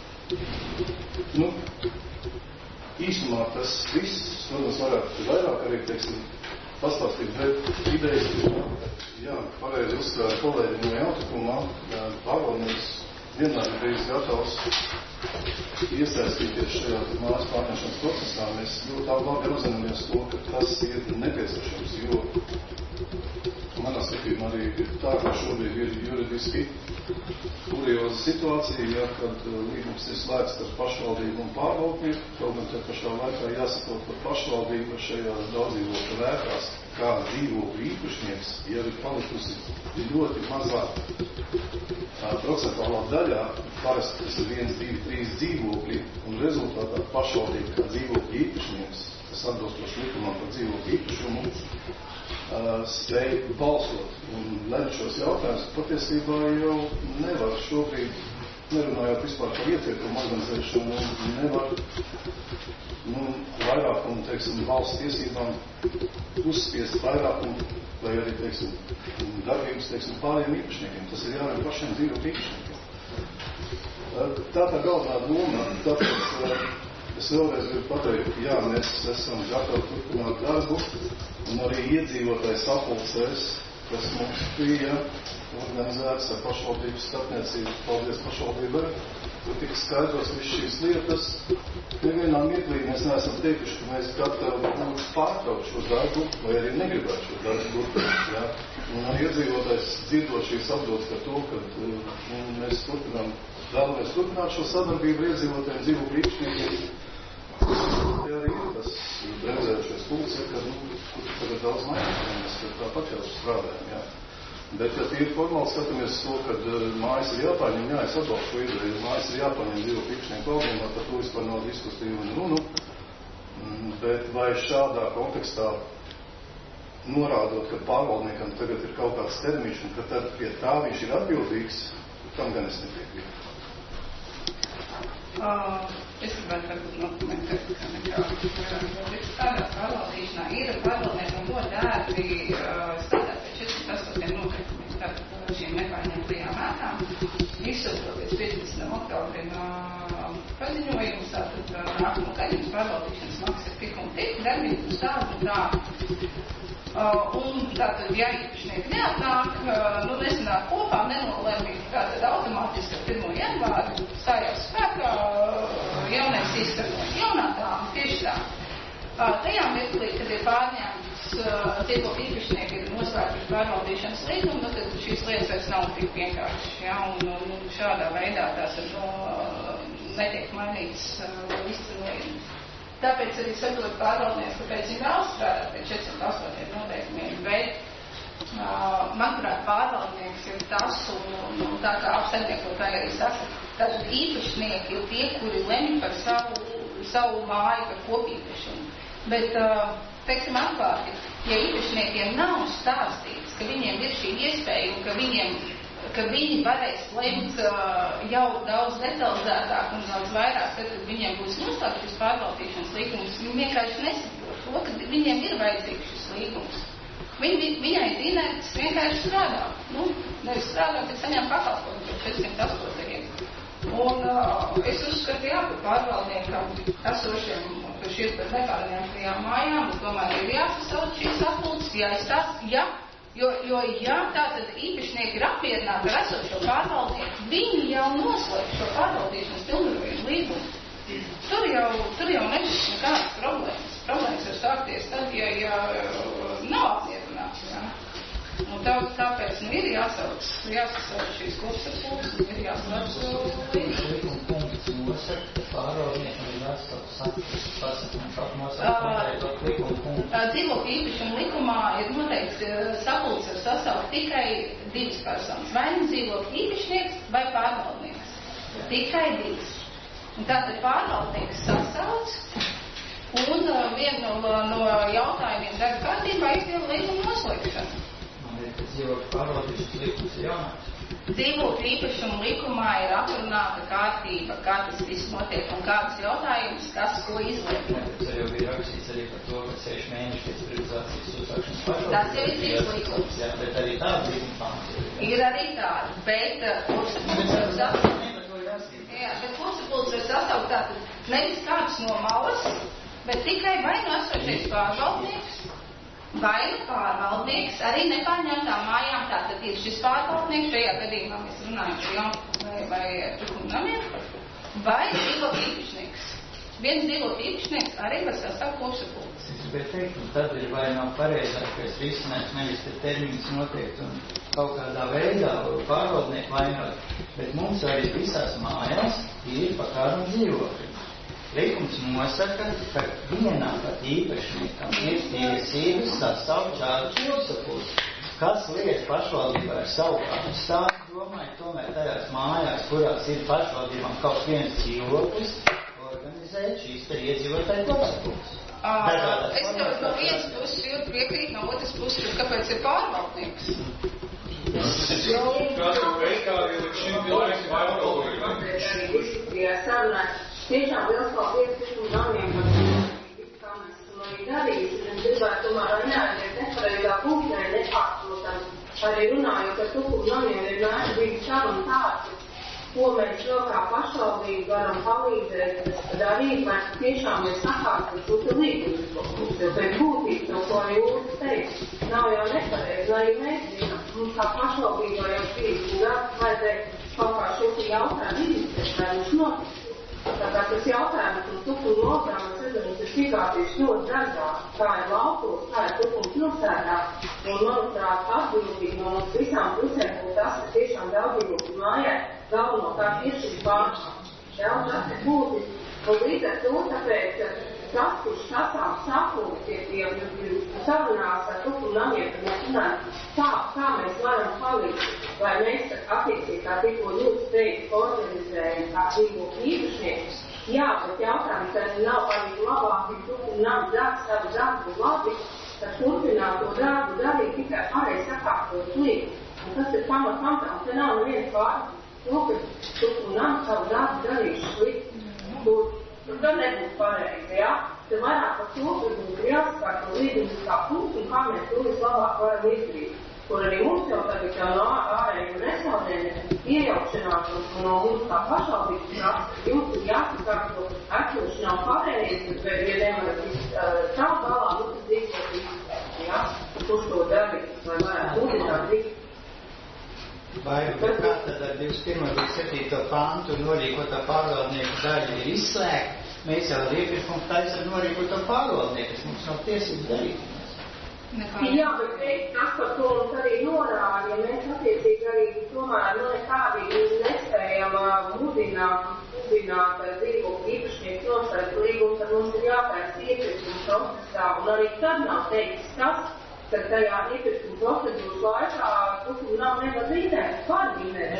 Īsumā tas viss, protams, varētu vairāk arī, pastāstīt, bet idejas, pareizi uzsvēra kolēģi no Jauntrakumā, pārvaldnieks vienmēr ir bijis gatavs iesaistīties šajā mājas pārņemšanas procesā. Mēs ļoti labi apzināmies to, ka tas ir nepieciešams, jo manā skatījumā arī tā, ka šobrīd ir juridiski kurioza situācija, kad līgums ir slēgts ar pašvaldību un pārvaldnieku, kaut gan te pašā laikā jāsaprot par pašvaldību šajās daudzdzīvokļu ēkās, kā dzīvokļu īpašnieks, ja ir palikusi ļoti mazā procentuālā daļā, parasti tas ir 1, 2, 3 dzīvokļi, un rezultātā pašvaldība kā dzīvokļu īpašnieks, tas atbilstoši likumam par dzīvokļu īpašumu, spēj balsot un lemt šos jautājumus, patiesībā jau nevar šobrīd, nerunājot vispār par iepirkumu organizēšanu, nevar vairākumu, valsts tiesībām uzspiest vairākumu vai arī, darbības, pārējiem īpašniekiem. Tas ir jārunā pašiem dzīvokļu īpašniekiem. Tā galvenā doma, tāpēc es vēlreiz gribu pateikt, mēs esam gatavi turpināt darbu, un arī iedzīvotājs sapulcēs, kas mums bija organizēts ar pašvaldības starpniecību, paldies pašvaldībai, tur tika skaidros viss šīs lietas. Nevienā mirklī mēs neesam teikuši, ka mēs gatavi būtu pārtraukt šo darbu, vai arī negribētu šo darbu turpināt. Un arī iedzīvotājs dzirdot šīs atbildes par to, ka mēs vēlamies turpināt šo sadarbību ar iedzīvotājiem, dzīvokļu īpašniekiem. Te arī ir tas bremzējušais punkts, ka tagad daudz mainīt, mēs tāpat jau strādājam. Bet, ja ir formāli skatāmies to, ka mājas ir jāpaņem, es atbalstu šo ideju, mājas ir jāpaņem dzīvokļu īpašnieku valdībā, par to vispār nav diskusiju un runu. Bet vai šādā kontekstā norādot, ka pārvaldniekam tagad ir kaut kāds termiņš un ka tad pie tā viņš ir atbildīgs, tam gan es nepiekrītu. Es gribētu varbūt nokomentēt, ka tādā pārvaldīšanā ir pārvaldniekam ļoti ērti strādāt pēc 48 noteikumiem. Tātad šīm nepārņemtajām ēkām izsūtot līdz 15. oktobrim paziņojums, tātad nākamo kaļņas pārvaldīšanas maksas ir tik un tik, darbības uz tādu un tādu. Un tātad, ja īpašnieki neatnāk, nesanāk kopā, nenolēmīgi, tātad automātiski ar 1. janvāru stājās spēkā jaunais izstarojums. Jaunā tāma, tieši tā. Tajā mirklī, kad ir pārņēmts dzīvokļu īpašnieki, ir noslēgti pārvaldīšanas līgumu, tad šīs lietas vairs nav tik vienkārši. Ja? Un šādā veidā tās netiek mainīts izcelojums. Tāpēc arī saprot pārvaldnieks, kāpēc viņi vēl strādāt pēc 48 noteikumiem, bet, manuprāt, pārvaldnieks ir tas, un tā kā apsaimniekotāji arī saka, tātad īpašnieki ir tie, kuri lemj par savu māju, par kopīpašumu. Bet, teiksim atklāti, ja īpašniekiem nav stāstīts, ka viņiem ir šī iespēja un ka viņi varēs lemt jau daudz detalizētāk un daudz vairāk, tad, kad viņiem būs noslēgts šis pārvaldīšanas līgums, viņi vienkārši nesaprot to, ka viņiem ir vajadzīgs šis līgums. Viņai dienētas vienkārši strādā. Nevis strādā, bet saņem pakalpojumu par 408. Un es uzskatu, ka pārvaldniekam esošiem, kurš ir par nepārņemtajām mājām, es domāju, ir jāsasauc šīs sapulces, jāizstāsta, Jo, tātad īpašnieki ir apmierināti ar esošo pārvaldnieku, viņi jau noslēdz šo pārvaldīšanas pilnvarojumu līgumu. Tur jau nebūs nekādas problēmas. Problēmas var sākties tad, ja nav apmierināts. Ja? Un tāpēc ir jāsasauc šīs kopsapulces un ir jāsauc līgumu. Dzīvokļu īpašuma likumā ir noteikts sapulce var sasaukt tikai 2 personas. Vai nu dzīvokļu īpašnieks vai pārvaldnieks. Tikai 2. Un tātad pārvaldnieks sasauc un vienu no jautājumiem darba kārtībā ir līguma noslēgšana. Man liekas, dzīvokļu pārvaldīšanas likums ir jaunāks. dzīvokļu īpašumu likumā ir atrunāta kārtība, kā tas viss notiek un kādas jautājumus, kas ko izliek. Tas jau bija rakstīts arī par to, ka 6 mēneši pēc privatizācijas uzsākšanas pašvaldības. Tas jau ir cits likums. Jā, bet arī tāda līguma pāns. Ir arī tāda, bet kursapuls var sasaukt tātad nevis kāds no malas, bet tikai vai nu esošais pārvaldnieks, vai nu pārvaldnieks arī nepārņemtām mājām, tātad ir šis pārvaldnieks, šajā gadījumā mēs runājam par jaunu vai tukuma namiem, vai dzīvokļu īpašnieks. Viens dzīvokļu īpašnieks arī var sasaukt kursapuls. Es gribēju teikt, un tad ir vai nav pareizākais risinājums, nevis te termiņus noteikt un kaut kādā veidā pārvaldnieku vainot, bet mums arī visās mājās ir pa kādam dzīvokļu. Likums nosaka, ka vienā pat īpašniekam ir tiesības sasaukt šādu kursapuls. Kas liek pašvaldībā ar savukārt stāstu, domāju, tomēr tajās mājās, kurās ir pašvaldībām kaut viens dzīvoklis, organizēt šīs te iedzīvotāju kursapuls. Es tev no vienas puses jūtu piekrīt, no otras puses, kāpēc ir pārvaldnieks? Kādu veikā ir šim cilvēks pārvaldnieks? Tiešām liels paldies tukuma namiem, kā mēs esam arī darījuši. Es gribētu tomēr arī neaiziet nepareizā punktē, nepārprotam. Arī runājot par tukuma namiem ir bija saruna tāds, ko mēs vēl kā pašvaldību varam palīdzēt darīt, lai tiešām mēs sakārtot šo te līgumu. Jo pēc būtības, no ko jūs teikt, nav jau nepareizi, lai mēs zinām. Mums kā pašvaldībā jau 30 gadus vajadzēja kaut kā šo te jautājumu izskatīt, lai mums notiks. Tātad tas jautājums un tukuma nobrām, es redzam, ir situācijas ļoti dažādi, kā ir laukos, kā ir tukums pilsētā, un manuprāt, atbildīgi no mums visām pusēm būtu tas, ka tiešām daudzīvokļu mājai galvenokārt ir šis pārstāvs. Tas ir būtiski, un līdz ar to, tāpēc, tas, kurš sasāk sākums tiek sarunās ar tukuma namiem, kad mēs runājam, kā mēs varam palīdzēt, vai mēs attiecīgi, kā tikko jūs teikt, organizējam kā dzīvokļu īpašniekus. Jā, bet jautājums, ka nav arī labāk, ja tukuma nami dara savu darbu labi, tad turpināt to darbu darīt tikai pareizi sakārtot līgumu. Un tas ir pamatam, te nav neviens pārāk, to, ka tukuma nami savu darbu darīšu slikti. Tur gan nebūs pareizi, jā? Te vairāk par to, ka būtu jāsakārto līgumus kā punktu un kā mēs to vislabāk varam izdarīt. Kur arī mums jau tagad jau no ārēju nesaudēļa iejaukšanās un no mums kā pašvaldības prasa, jums ir jāsakārto esoši nav pareizi, bet ja nevarat savu galā, mums ir dzīvot izskatīt, jā? Kurš to darīt, vai varētu udināt dzīvot. Vai kā tad ar 21.27. pantu norīkotā pārvaldnieku daļa ir izslēgta? Mēs jau ar iepirkumu taisam norīkotā pārvaldnieku, kas mums nav tiesības darīt. Jā, bet tas par to mums arī norāda, ja mēs attiecīgi arī tomēr nekādi nespējam mudināt dzīvokļu īpašnieku noslēgt līgumu, tad mums ir jāpēc iepirkuma procesā, un arī tad nav teikts tas, ka tajā iepirkuma procedūras laikā tukuma nav nevar zināt, var zināt.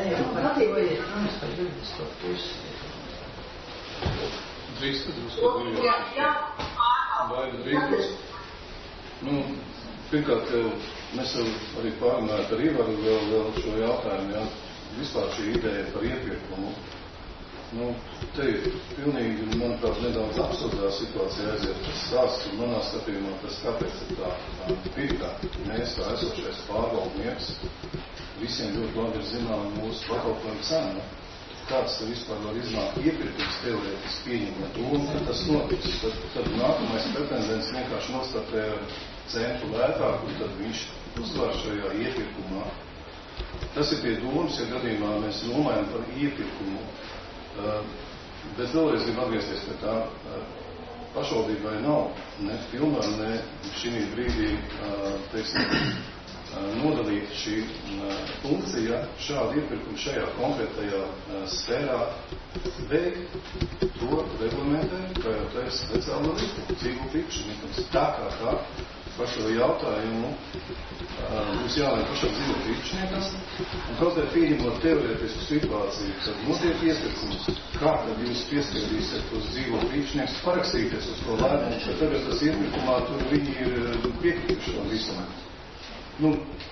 Pirmkārt, mēs jau arī pārunājam par Ivaru vēl šo jautājumu, ja vispār šī ideja par iepirkumu. Te ir pilnīgi, manuprāt, nedaudz absurdā situācija aiziet tas stāsts, un manā skatījumā tas kāpēc ir tā. Pirmkārt, mēs kā esošais pārvaldnieks visiem ļoti labi ir zinām mūsu pakalpojumu cenu. Kāds te vispār var iznākt iepirkums teorētiski pieņemot domu, ka tas notiks. Tad nākamais pretendents vienkārši nostartē centru lētāku, un tad viņš uzvar šajā iepirkumā. Tas ir pie domas, ja gadījumā mēs domājam par iepirkumu. Bet vēlreiz gribu atgriezties pie tā, pašvaldībai nav ne pilnvaru, ne šī brīdī, teiksim, nodalīt šī funkcija šādu iepirkumu šajā konkrētajā sfērā veikt to reglamentē, kā jau tā ir speciāla likuma, dzīvokļu īpašniekums. Tā kā par šo jautājumu būs jālēm pašam dzīvokļu īpašniekam, un kaut kā pieņemot teorētisku situāciju, kad notiek iepirkums, kā tad jūs piespiedīsiet uz dzīvokļu īpašnieks parakstīties uz to lēmumu, ka tagad tas iepirkumā tur viņi ir piekrituši tam visam. Te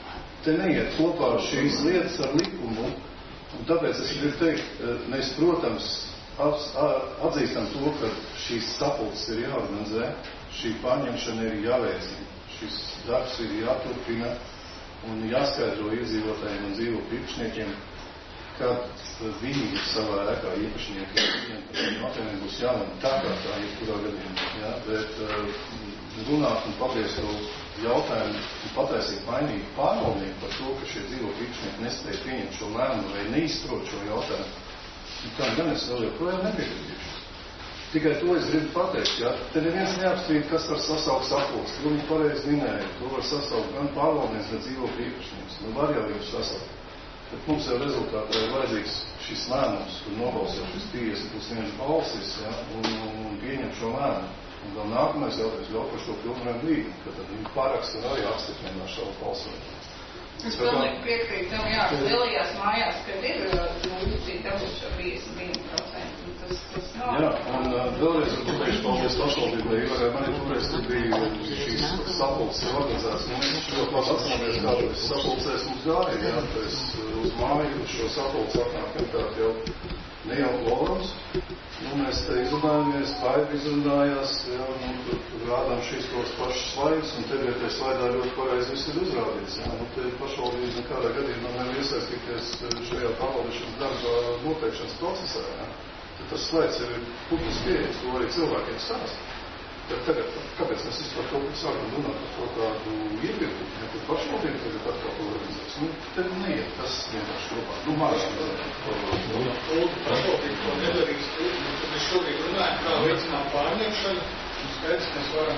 te neiet kopā šīs lietas ar likumu, un tāpēc es gribu teikt, mēs, protams, atzīstam to, ka šīs sapulces ir jāorganizē, šī paņemšana ir jāveicina, šis darbs ir jāturpina un jāskaidro iedzīvotājiem un dzīvokļu īpašniekiem, kad viņi savā ēkā īpašnieki, viņiem apvienīgi būs jālem tā kā tā jebkurā gadījumā, ja? Bet runāt un pagriezt to jautājumu un pataisīt vainīgu pārvaldnieku par to, ka šie dzīvokļu īpašnieki nespēja pieņemt šo lēmumu vai neizprot šo jautājumu, tā gan es vēl joprojām nepiekritīšu. Tikai to es gribu pateikt, ja te neviens neapstrīd, kas var sasaukt sapulci. Viņi pareizi minēja, to var sasaukt gan pārvaldnieks, gan dzīvokļu īpašnieks. Nu, var jau jūs sasaukt. Bet mums jau rezultātā ir vajadzīgs šis lēmums, kur nobalsot šis 50+1 balsis, ja, un pieņem šo lēmumu. Un vēl nākamais jautājums vēl par šo pilnvaru līgumu, ka tad viņi paraksta un arī apstiprinās šo balsojumu. Es pilnīgi piekrītu tev, jā, lielajās mājās, kad ir līdzīgi dabūši šo 51%. Tas nav. Jā, un vēlreiz pateikšu paldies pašvaldībai, Ivarai, man arī toreiz, kad bija šīs sapulces organizētas. Mēs ļoti labi atceramies, kā tas sapulcēs mums gāja, jā, tas uz māju šo sapulces atnāk pirmkārt jau ne jau kvorums. Nu, mēs te izrunājamies, Paiva izrunājās, jā, nu, tur rādām šīs tos pašas slaidus, un te vietē slaidā ļoti pareizi viss ir uzrādīts, jā. Nu, te pašvaldības nekādā gadījumā nevar iesaistīties šajā pārvaldīšanas darba noteikšanas procesā, jā. Tad tas slaids ir publiski pieejams, to arī cilvēkiem stāst. Bet tagad, kāpēc mēs vispār kaut ko sākam runāt par kaut kādu iepirkumu, ja tur pašvaldību tagad atkal to organizēs? Nu, te neiet tas vienkārši kopā. Nu, māršana. Pašvaldību to nedarīs. Mēs šobrīd runājam, kā veicināt pārņemšanu, un skaidrs,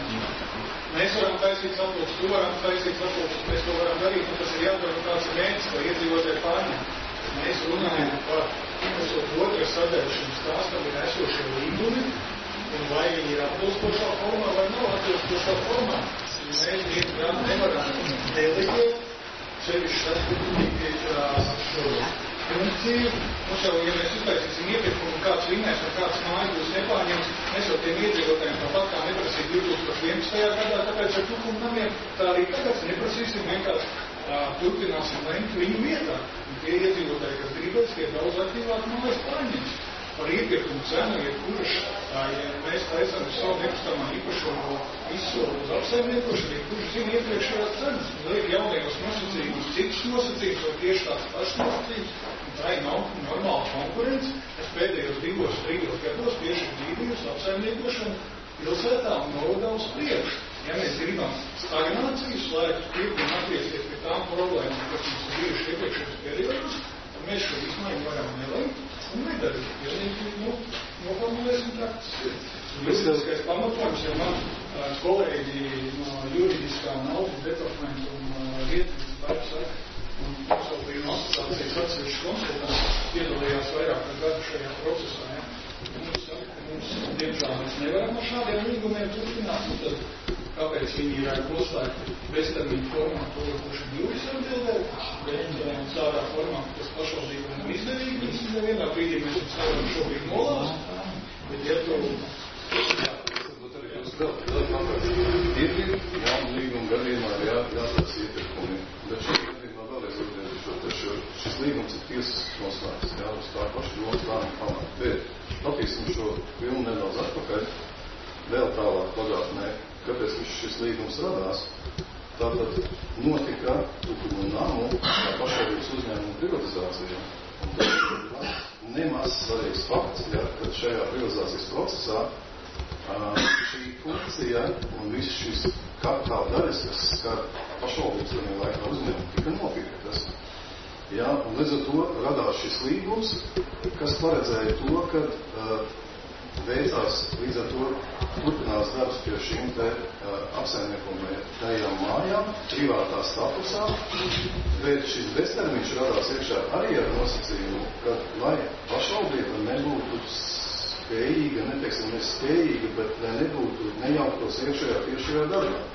mēs varam taisīt sapulces, tu varam taisīt sapulces, mēs to varam darīt, un tas ir jādara kāds mērķis, lai iedzīvotāji pārņem. Mēs runājam par otras sadaļušanu stāstam ir esošie līgumi, un vai viņi ir atbilstošā formā vai nav atbilstošā formā. Mēs nevaram deleģēt sevišķi atbildīgi šo funkciju. Mums jau, ja mēs uztaisīsim iepirkumu, kāds vinnēs un kāds mājas būs nepārņems, mēs jau tiem iedzīvotājiem tāpat kā neprasīt 2011. gadā, tāpēc ar tukumu namiem tā arī tagad neprasīsim vienkārši turpināsim lemt viņu vietā. Tie iedzīvotāji, kas gribēs, tie daudz aktīvāk mājas pārņems. Par iepirkumu cenu, jebkurš, ja mēs taisam savu nekustamā īpašumu izsolu uz apsaimniekošanu, jebkurš zina iepriekšējās cenas, liek jaunajos nosacījumus citus nosacījumus, vai tieši tāds pašs nosacījums, un tā ir nav normāla konkurence, kas pēdējos 2-3 gados tieši dzīvības apsaimniekošanu pilsētā un novadā uz priekšu. Ja mēs gribam stagnāciju, slēgt pirkt un attiecties pie tām problēmām, kas mums ir bijuši iepriekšējos periodus, tad mēs šo izmaiņu varam nelemt un nedarīt. Ja noformulēsim praktis. Juridiskais pamatojums, ja man kolēģi no juridiskā un naudas departamenta un vietnes darbs saka, un pašvaldību asociācijas atsevišķi konsultanti piedalījās vairāk kā gadu šajā procesā. Ja? Mums, diemžēl, mēs nevaram ar šādiem līgumiem turpināt, un tad kāpēc viņi ir noslēgti beztermiņu formā, to kurš ir jūris atbildēt, bet tādā formā, kas pašvaldību nav izdevīgi, viņas nevienā brīdī mēs jums nevaram šobrīd nolāst, bet ja to... Ir jaunu līgumu gadījumā jāsaka iepirkumi, bet šī gadījumā vēlreiz atbildēšu, šis līgums ir tiesas noslēgts, jā, uz tā paša domas tāna pamata. Bet patīsim šo filmu nedaudz atpakaļ, vēl tālāk pagātnē, kāpēc šis līgums radās. Tātad notika tukumu namu pašvaldības uzņēmumu privatizācijā. Un tas ir nemaz svarīgs fakts, ja, kad šajā privatizācijas procesā šī funkcija un viss šis kapitāla daļas, kas skar pašvaldības vienā laikā uzņēmumu, tika nopirktas. Ja, un līdz ar to radās šis līgums, kas paredzēja to, ka veicās līdz ar to turpinās darbs pie šīm te apsaimniekumējām mājām, privātā statusā, bet šis beztermiņš radās iekšā arī ar nosacījumu, ka lai pašvaldība nebūtu spējīga, neteiksim, nespējīga, bet lai nebūtu nejauktos iekšējā tiešajā darbā.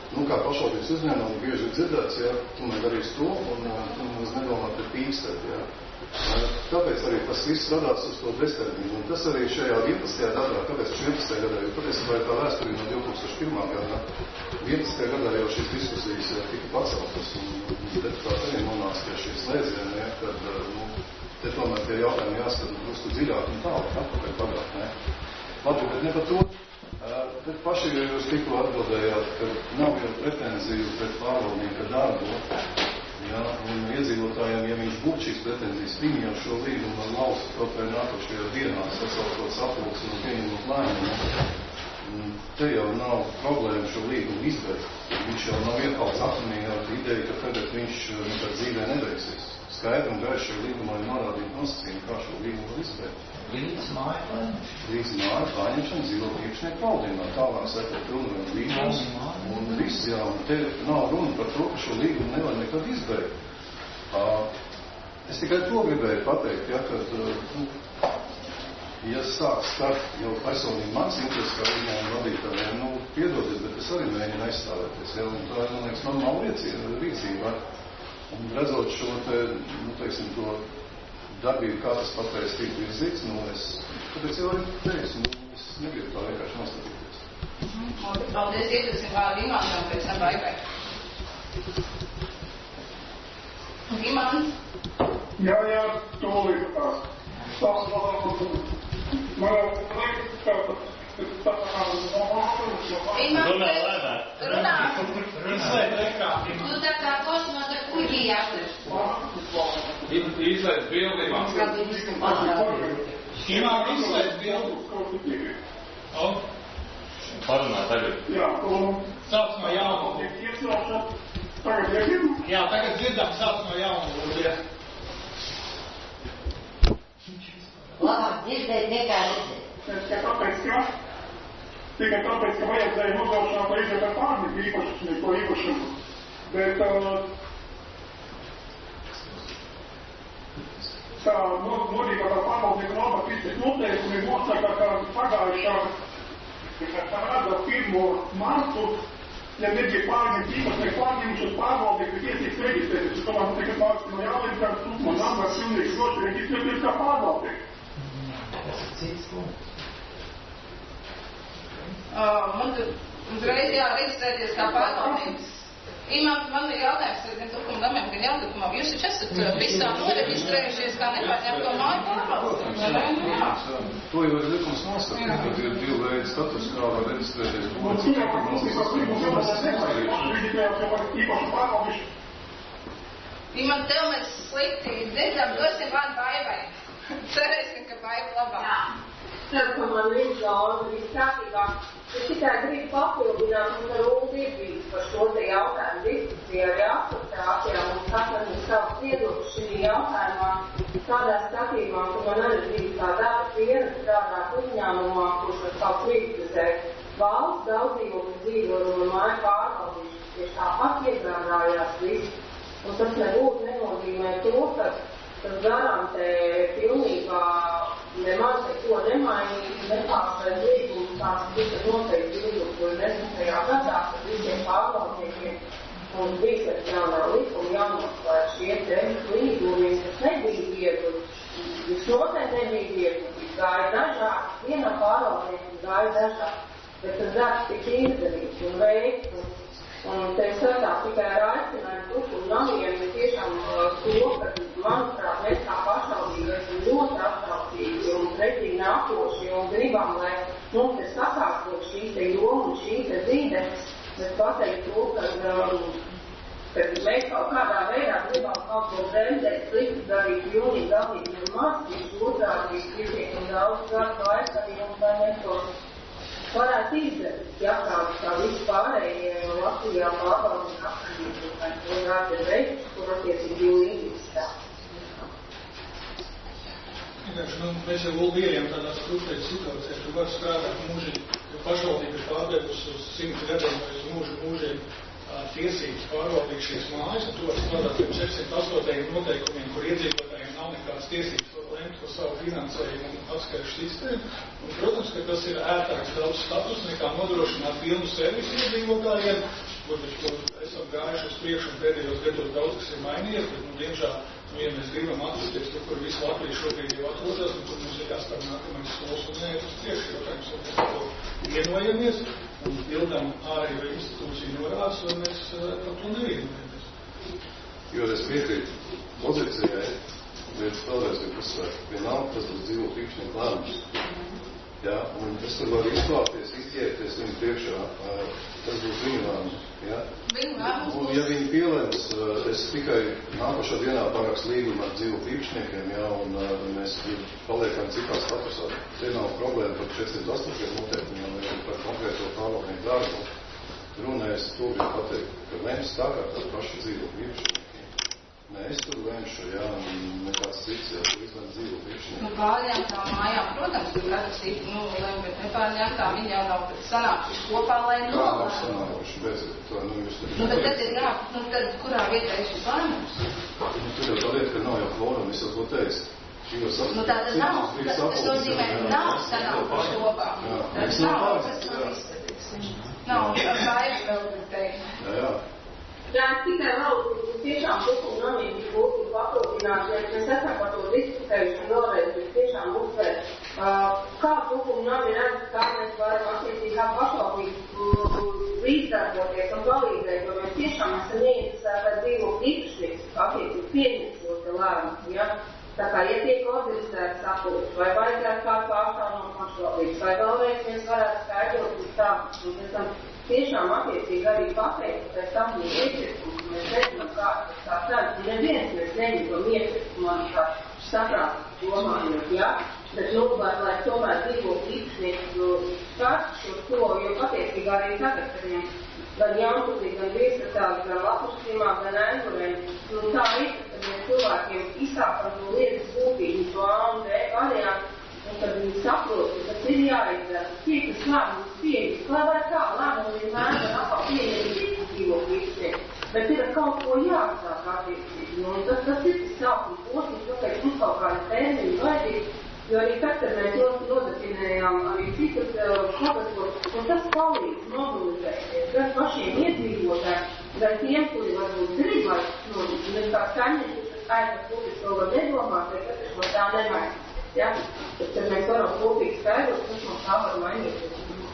kā pašvaldības uzņēmumi bieži ir dzirdēts, ja, tu man darīsi to, un tu mums nedomā te pīkstēt, ja. Tāpēc arī tas viss radās uz to beztermiņu. Un tas arī šajā 11. gadā, kāpēc 11. gadā, jo patiesībā ir tā vēsturī no 2001. gadā. 11. gadā jau šīs diskusijas tika paceltas, un deputāti arī nonāca pie šīs slēdziena, ja, kad, te tomēr tie jautājumi jāskata drusku dziļāk un tālāk, atpakaļ pagātnē. Labi, bet ne par to. Bet paši jūs tikko atbildējāt, ka nav jau pretenziju pret pārvaldnieka darbu, ja, un iedzīvotājiem, ja viņš būtu šīs pretenzijas, viņi jau šo līgumu ar valsts kaut vai nākošajā dienā sasaucot sapulci un pieņemot lēmumu. Te jau nav problēma šo līgumu izbeigt. Viņš jau nav iekalts atminī ar ideju, ka tagad viņš nekad dzīvē nebeigsies. Skaidri un gaiši šajā līgumā ir norādīta nosacījuma, kā šo līgumu var izbeigt. Līdz māju paņemšana. Līdz māju paņemšana dzīvot īpašnieku valdībā. Tālāk sekot runāt līgums. Un viss, jā, un te nav runa par to, ka šo līgumu nevar nekad izbeigt. Es tikai to gribēju pateikt, ja, kad, ja sāk skart jau personīgi mans interesi kā uzņēmuma vadītājiem, piedodiet, bet es arī mēģinu aizstāvēties, ja, un tā ir, man liekas, normāla rīcība. Un redzot šo te, teiksim, to darbību, kā tas patreiz tika virzīts, tāpēc jau arī teicu, es negribu tā vienkārši nostatīties. Paldies, iedosim vārdu Imantam, pēc tam Baibai. Imants? Jā, tūlīt tās. Man liekas, ka Runā. Tu tā kā kosmos ar kuģī jāsaka. Izslēdz bildībā. Imām izslēdz bildu. Parunā tagad. Jā, sāc no jauna. Tagad dzirdam, sāc no jauna. Labāk dzirdēt nekā redzēt. Tikai tāpēc, ka vajadzēja nodrošināt līdzēt ar pārņeku īpašumu. Bet tā nodīgā pārvaldnieku normatīvas noteikumi nosaka, ka pagājušā rada 1. martu, ja nebija pārņemt īpašnieku pārņemšanu pārvaldnieku tiesības reģistrēt. Es tomēr tikai pārstāv no jālīdz, ka man nambars pilnīgi droši reģistrēt kā pārvaldnieku. Tas ir cits punkts. Man uzreiz jāreģistrēties kā pārvaldnieks. Imants, man ir jautājums gan tukuma namiem, gan jaudukumam. Jūs taču esat visā noreģistrējušies kā nepārņemto māju pārvaldnieks. To jau ir likums nosaka, kad ir 2 veidi status, kā var reģistrēties būtis. Imants, tev mēs slikti dzirdam, dosim vārdu Baibai. Cerēsim, ka Baiba labāk. Tad, ka man līdz daudz viss kārtībā, es tikai gribu papildināt un ar Ulu Dirbības par šo te jautājumu diskusiju arī asociācijā un katram ir savs viedoklis šī jautājumā. Tādā skatījumā, ka man arī bija tā darba pieredze strādāt uzņēmumā, kurš var kaut līdzsvarēt. Valsts daudzdzīvokļu dzīvojumu un māju pārvaldīšanas tieši tāpat iegādājās visu. Un tas nebūtu nenozīmē to, ka tas garantē pilnībā nemaz neko nemainīt, nepārspēt līgumu, tās tika noteikti 2010. gadā, kad visiem pārvaldniekiem un bija jaunā likuma jānoslēdz šie te līgumi, kas nebija viegli, visnotaļ nebija viegli, gāja dažādi, vienam pārvaldniekam gāja dažādi, bet tas darbs tika izdarīts un veikts. Un te skatās tikai ar aicinājumu tukuma namiem, ir tiešām to, ka, manuprāt, mēs kā pašvaldība esam ļoti atsaucīgi un pretī nākoši un gribam, lai mums ir sakārtot šī te joma un šī te vide, bet pateikt to, ka mēs kaut kādā veidā gribam kaut ko bremzēt, slikti darīt pilnīgi galīgi un maz, viņš otrādi pietiek un daudz gadu aizsarījumu, lai mēs to varētu izdarīt, ja kā visi pārējie Latvijā pārvaldīt atkarību, vai to rāda veids, kur attiecīgi līdzīgi stāv. Mēs jau bijām tādā krustēļa situācijā, tu var strādāt mūžīgi, jo pašvaldība ir pārdevusi uz 100 gadiem vai uz mūžiem tiesības pārvaldīt šīs mājas, un tu var strādāt pēc 608 noteikumiem, kur iedzīvotājiem nav nekādas tiesības lemt par savu finansējumu un atskaišu sistēmu. Un, protams, ka tas ir ērtāks daudz status nekā nodrošināt pilnu servisu iedzīvotājiem, kur esam gājuši uz priekšu un pēdējos gados daudz, kas ir mainījies, bet, diemžēl, ja mēs gribam atrasties tur, kur visi Latvijas šobrīd jau atrodas, un tur mums ir jāstāv nākamais solis un neiet uz priekšu, jautājums, vai mēs to vienojamies un pildām ārējo institūciju norādes, vai mēs par to nevienojamies. Jo es piekrītu pozīcijai, bet vēlreiz gribu uzsvērt, vienalga tas būs dzīvokļu īpašnieku lēmums. Ja, un es tur varu izklāties, izķērties viņu priekšā, tas būs viņu lēmums. Ja? Un ja viņi pielēms, es tikai nākošā dienā parakstu līgumu ar dzīvokļu īpašniekiem, ja, un mēs paliekam citā statusā. Te nav problēma par 48 noteikumiem vai par konkrēto pārvaldnieku darbu. Runājas to gribu pateikt, ka lems tā kā tā paša dzīvokļu īpašnieki. Nē, es tur lemšu, jā, un nekāds cits, jā, tur izlem dzīvokļu īpašnieki. Pārņemtām mājām, protams, tur rakstīt, lem, bet nepārņemtām viņi jau nav sanākuši kopā, lai Kā nav sanākuši, beidzot, to, jūs tur... bet tad ir tad kurā vietā ir šis lēmums? Tur jau tā lieta, ka nav jau kvorum, es jau to teicu. Tāda nav, tas nozīmē, nav sanākuši kopā. Tas nav, tas nav izskatīts. Nav, tā ir vēl teikt. Jā. Jā, es tikai vēl tiešām tukumu namiem būtu papildināt, ja mēs esam par to diskutējuši un vēlreiz, bet tiešām uzsver, kā tukumu nami redz, kā mēs varam attiecīgi kā pašvaldību līdzdarboties un palīdzēt, jo mēs tiešām esam ieinteresēti ar dzīvokļu īpašnieku, attiecīgi pieņemt šo te lēmumu, ja? Tā kā, ja tiek organizēts sapulcs, vai vajadzētu kādu pārstāvu no pašvaldības, vai vēlreiz mēs varētu skaidrot uz tā, un pēc tam tiešām attiecīgi arī pateikt, ka pēc tam būs iepirkums, mēs nezinām, kā tas tā tāds, un neviens mēs neņemam iepirkumu, kā saprāt domājot, ja? Bet, lai tomēr dzīvokļu īpašnieku skatu šo to, jo patiesībā arī tagad, kad viņam gan Jaunpilsī, gan Viesratāli, gan Lapuszīmā, gan Aizurēm, tā ir, kad mēs cilvēkiem izsākam to lietas būtību, to A un B variantu, un kad viņi saprot, ka tas ir jāizdara, tie, kas lēmumus pieņems, lai vai kā lēmumu vienmēr var atkal pieņemt dzīvokļu īpašnieku, bet ir kaut ko jāsāk attiecīgi, un tas ir tas sākuma posms, tāpēc mums kaut kāda termiņa vajadzīga. Jo arī tad, kad mēs nodefinējām arī citus kodekos, un tas palīdz mobilizēties gan pašiem iedzīvotājiem, gan tiem, kuri varbūt grib, lai mēs kā saņem, kas aizvien kopīgi to var nedomāt, vai kas no tā nevajag. Ja? Tad mēs varam kopīgi skaidrot, kas no tā var mainīties.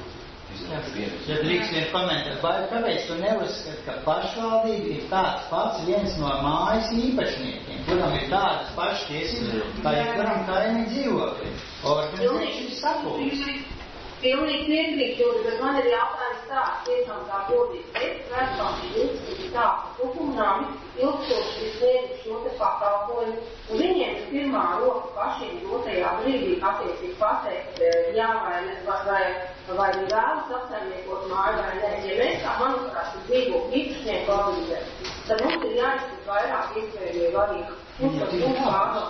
Ja drīkst vien komentēt, vai kāpēc tu neuzskat, ka pašvaldība ir tāds pats viens no mājas īpašniekiem, kuram ir tādas pašas tiesības, kā kuram kaimiņu dzīvokļi? Organizēšana sapulcs. Pilnīgi piekrītu, bet man ir jautājums tāds, tiešām tā godīgi. Es vērtīgi uzskatu tā, ka tukumnami ilgstoši ir sniedzi šo te pakalpojumu, un viņiem ir pirmā roka pašiem dotajā brīdī attiecīgi pateikt, jā vai viņi vēlas apsaimniekot māju vai nē. Ja mēs kā, manuprāt, dzīvokļu īpašnieku organizēt, tad mums ir jāizskat vairāk iespējamie varianti. Mums par to pārāk.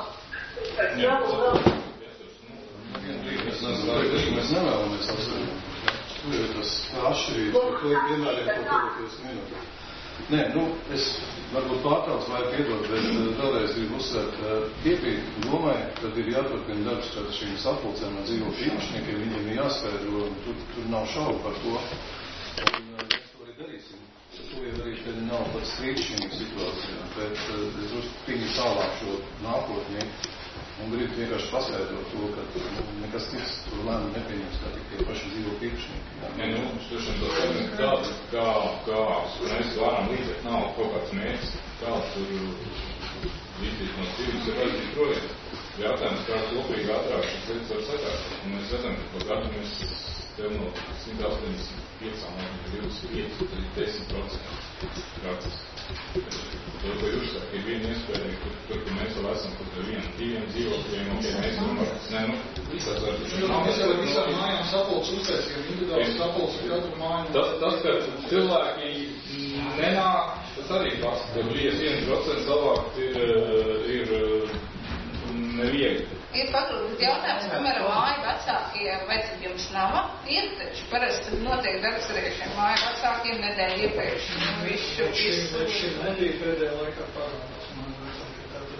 Mēs nevēlamies apsvērt. Tur ir tas atšķirības, par to vienmēr ir kaut kādas minūtes. Nē, es varbūt pārtrauc vai piedod, bet vēlreiz gribu uzsvērt, piekrīt domai, kad ir jāturpina darbs ar šīm sapulcēm ar dzīvokļu īpašniekiem, viņiem ir jāskaidro, un tur nav šaubu par to. Un mēs to arī darīsim. To jau arī te nav pat strīds šīm situācijām, bet es uzpīņu tālāk šo nākotnī. Un gribu vienkārši paskaidrot to, ka nekas cits tur lēmumu nepieņems, kā tik tie paši dzīvokļu īpašnieki. Nē, štošana to saimnieks, kā mēs varam līdzēt, nav kaut kāds mērķis, kā tur līdzīt no dzīves ir vajadzīgi projekti. Jātājums, kā kopīgi ātrāk šis lietas var sakārt. Un mēs redzam, ka par gadu mēs tev no 185 līdz 25, tad ir 10% krācis. To, ko jūs saka, ir viena iespēja, kur mēs vēl esam pat ar diviem dzīvokļiem, un mēs varam, visās var taču. Mēs jau visām mājām sapulci uztaisījām, individuāli sapulci ar katru māju. Tas, ka cilvēki nenāk, tas arī pats, ka 1% savākt ir neviegli. Ir pagrūdīt jautājums, piemēram, māju vecākiem, vai tad jums nama ir, taču parasti notiek darbs arī šiem māju vecākiem nedēļu iepriekš. Šī nebija pēdējā laikā parādās māju vecākiem.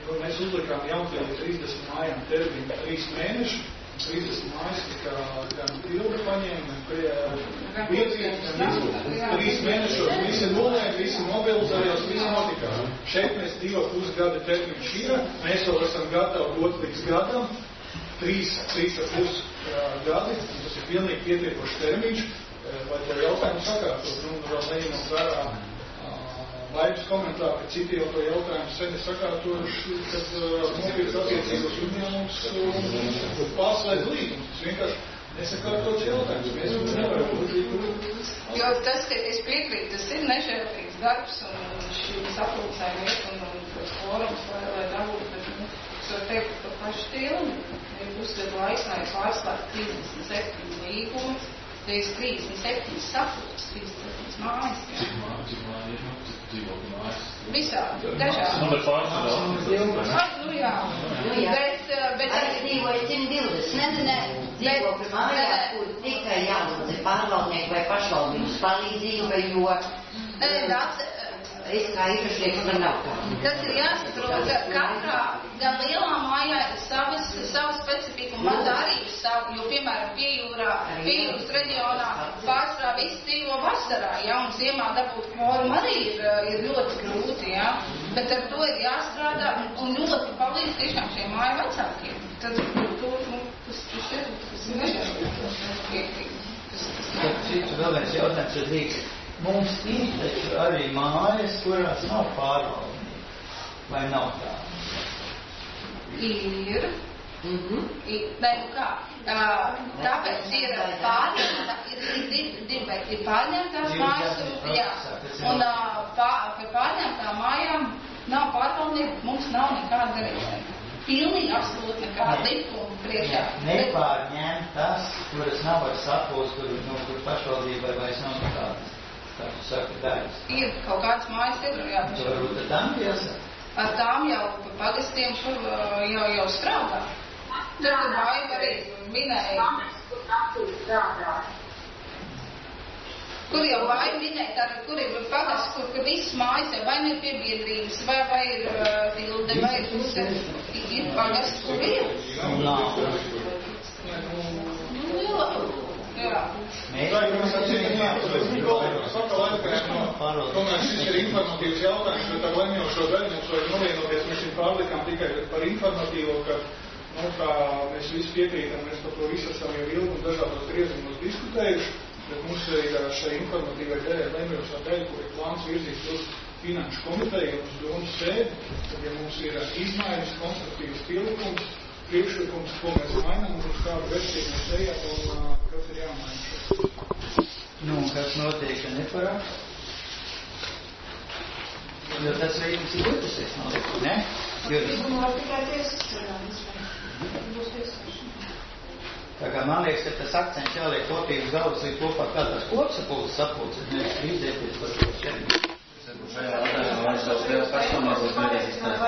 mēs uzlikām jaunajiem 30 mājām termiņu 3 mēneši, 30 mājas tika gan ilgi paņēma, gan 3 mēnešos visi nolēma, visi mobilizējās, visi notikās. Šeit mēs 2,5 gada termiņš ir, mēs vēl esam gatavi dot līdz gadam, 3,5 gadi, tas ir pilnīgi pietiekošs termiņš, lai to jautājumu sakārtot, vēl neņemot vērā laikus komentāri, ka citi jau to jautājumu sen ir sakārtojuši, kad nopirkt attiecīgos uzņēmumus pārslēdz līgumus. Tas vienkārši nesakārtots jautājums. Mēs nevaram uzīt. Jo tas, ka es piekrītu, tas ir nežēlīgs darbs un šī sapulcēm iet un tos forums, lai dabūtu, bet es varu teikt par pašu tilni. Ja pusgadu laikā ir pārslēgt 37 līgumus, tad ir 37 sapulces, 37 mājas. Visādi, dažādi. Jā. Bet arī dzīvoja 120 dzīvokļu mājā, kur tikai jālūdz pārvaldnieku vai pašvaldības palīdzību, jo es kā īpašnieks man nav tā. Tas ir jāsaprot, ka katrā gan lielā mājā ir savas specifika un mazā arī ir savu, jo, piemēram, Piejūras reģionā pārsvarā visi dzīvo vasarā, ja, un ziemā dabūt kvorumu arī ir ļoti grūti, ja, bet ar to ir jāstrādā un ļoti palīdz tiešām šiem māju vecākiem. Tad, tas ir nežēlīgi. Cits vēl viens jautājums ir līdzi. Mums ir taču arī mājas, kurās nav pārvaldnieki. Vai nav tā? Ir. Nē, nu kā? Tāpēc ir pārņemtās mājas, jā. Un par pārņemtām mājām nav pārvaldnieku, mums nav nekāda darījuma. Pilnīgi absolūti nekāda likuma priekšā. Nepārņemt tas, kuras nav ar sapulci, kur pašvaldībai vairs nav nekādas. Kā tu saki, darbs. Ir kaut kādas mājas, jā. Varbūt ar tām jāsaka? Ar tām jau pagastiem jau strādā. Tad māja arī minēja. Kur jau māja minēja, tātad, kur ir pagasts, kur visas mājas jau vai ne ir piebiedrības, vai ir tilde, vai ir pagasts, kur ir. Jā. Tomēr šis ir informatīvs jautājums, bet ar lemjošo daļu mums vajag novienoties. Mēs viņu pārlikām tikai par informatīvo, ka mēs visi piekrītam, mēs par to visu esam jau ilgi un dažādos griezumos diskutējuši, bet mums ir šai informatīvai daļai lemjošā daļa, kur ir plāns virzīt uz finanšu komiteju un uz domu sēdi, tad ja mums ir izmaiņas, konstruktīvas pielikums, priekšlikums, ko mēs mainām, un uz kādu versiju mēs ejam, un kas ir jāmaina šeit. Nu, un kas notiek, ka neparāk? Jo tas veikums ir būtisks, ne? Tikai tiesas. Tā kā man liekas, ka tas akcents jāliek kopīgas galvas līdz kopā kā tās kopsapulces sapulces, nevis strīdēties par to šeit. Šajā jautājumā man savas liels personības mēģinās izstāstīt.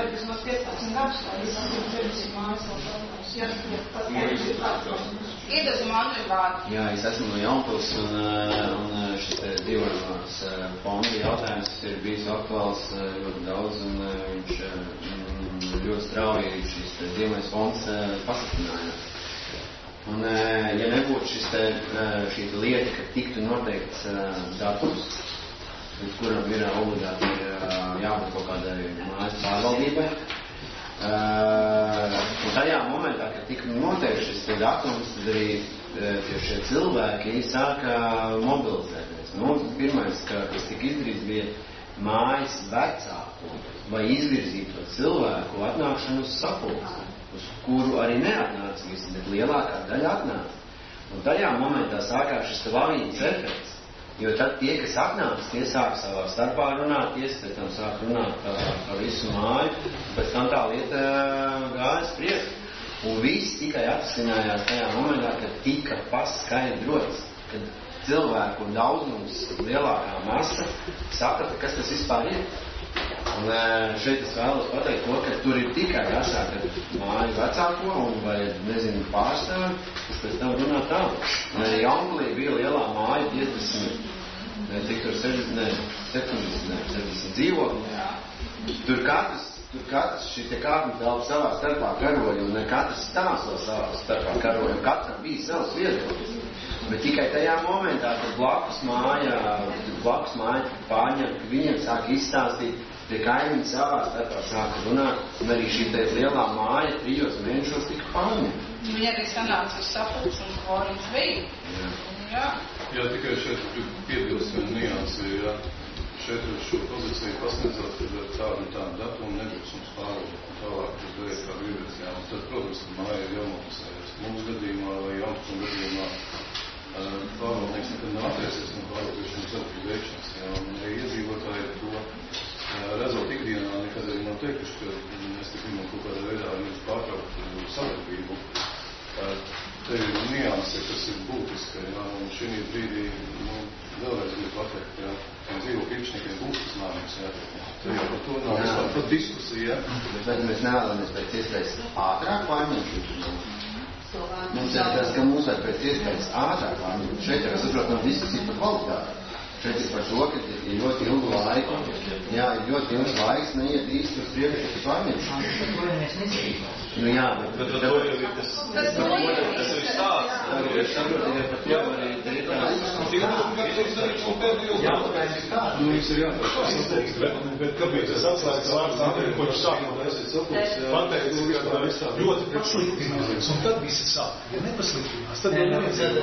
Jā, es esmu no Jaunpils un šis dzīvojamās fonda jautājums ir bijis aktuāls ļoti daudz un viņš ļoti strauji šis dzīvojamais fonds pasliktināja. Un ja nebūtu šī lieta, ka tiktu noteikts datums, līdz kuram ir obligāti jābūt kaut kādai mājas pārvaldībai. Un tajā momentā, kad tika noteikti šis datums, tad arī šie cilvēki sāka mobilizēties. Nu, pirmais, kas tika izdarīts, bija mājas vecāku vai izvirzīto cilvēku atnākšanu uz sapulci, uz kuru arī neatnāca visi, bet lielākā daļa atnāca. Un tajā momentā sākās šis lavīnas efekts. Jo tad tie, kas atnāks, tie sāk savā starpā runāties, pēc tam sāk runāt par visu māju, pēc tam tā lieta gājas priekš. Un viss tikai atrisinājās tajā momentā, kad tika paskaidrots, kad cilvēku daudzums, lielākā masa, saprata, kas tas vispār ir. Un šeit es vēlos pateikt to, ka tur ir tikai jāsāka māju vecāko un vai, nezinu, pārstāvi, kas pēc tam runā tā. Jaunpilī bija lielā māja 50 dzīvokļi. Tur katrs tur katrs šī te kārtņu telpa savā starpā karoja, un katrs stāsto savā starpā karoja, un katram bija savs viedoklis. Bet tikai tajā momentā, kad blakus māja pārņem, ka viņiem sāk izstāstīt, tie kaimiņi savā starpā sāka runāt, un arī šī te lielā māja 3 mēnešos tika pārņemta. Viņi arī sanāca uz sapulci un kvorums bija. Jā. Jā, tikai šeit piebilst vienu niansi, ja šeit uz šo pozīciju pasniedzāt, tad ar tādu datumu nebūs mums pārvaldīt, un tālāk uz darīt kā gribēs. Tad, protams, ka māja ir jāmokusējas. Mūsu gadījumā vai Jaunpilsnu gadījumā pārvaldnieks nekad nav attiecies no pārvaldīšanas darbu veikšanas. Un iedzīvotāji to redzot ikdienā nekad arī nav teikuši, ka mēs tik gribam kaut kādā veidā jūs pārtraukt sadarbību. Te ir nianse, kas ir būtiska, un šī brīdī, vēlreiz gribu pateikt, dzīvokļu īpašniekiem būs tas lēmums, Te jau par to nav vispār pat diskusija, Bet mēs nevēlamies pēc iespējas ātrāk pārņemt. Mums ir tas, ka mums vajag pēc iespējas ātrāk pārņemt. Šeit jau es saprotu, nav diskusija par kvalitāti. Šeit ir par to, ka ir ļoti ilgu laiku. Jā, ir ļoti ilgs laiks, neiet īsti uz priekšu, ka pārņemšanu. Nu jā, bet to jau ir tas ir stāsts. Es saprotu, ja par to arī darīt Mums ir jāpārstās, bet kāpēc es atslēgas vārds Andriju, ko viņš sākumā esat sapulcis, pateicis, ka ļoti pasliktinās, un tad visi sāk. Ja nepasliktinās, tad jau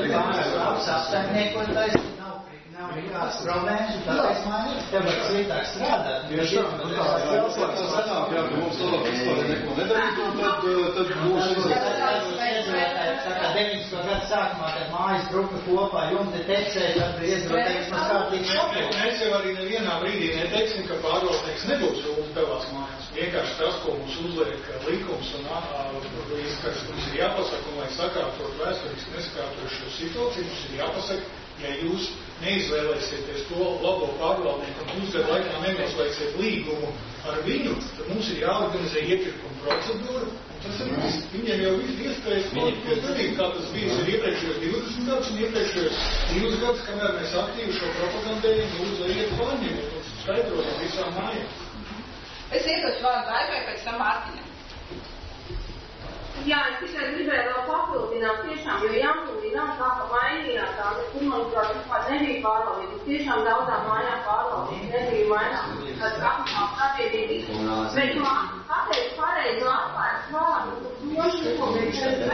nav nekādas problēmas, un tāpēc man ir tev var sliktāk strādāt. Ja sanāk, ka mums labāk vispār neko nedarīt, un tad būs Tā kā 90. gadu sākumā, kad mājas bruka kopā, jumti tecēja, tad bija iezroteiks, mēs kārtīgi šapot. Mēs jau arī nevienā brīdī neteiksim, ka pārvaldnieks nebūs rūpes tevās mājās. Vienkārši tas, ko mums uzliek likums un kas mums ir jāpasaka, un lai sakārtot vēsturiski nesakārtojušo situāciju, mums ir jāpasaka, ja jūs neizvēlēsieties to labo pārvaldnieku un pusgadu laikā nenoslēgsiet līgumu ar viņu, tad mums ir jāorganizē iepirkuma procedūra. Tas ir viss. Viņiem jau viss iespējas kaut ko darīt, kā tas bijis ir iepriekšējos 20 gadus un iepriekšējos 2 gadus, kamēr mēs aktīvi šo propagandējam, lūdzu iet pārņemot un skaidrot visām mājām. Es iedošu vārdu Daigai, pēc tam Mārtiņam. Jā, es tikai gribēju vēl papildināt tiešām, jo Jaunpilsnī nav tā, ka mainījās tā, kur manuprāt vispār nebija pārvaldības. Tiešām daudzām mājām pārvaldības nebija mainās, kad kapitāla sabiedrība. Bet man pateikt pareizi atklājas vārdu, došu, ko mēs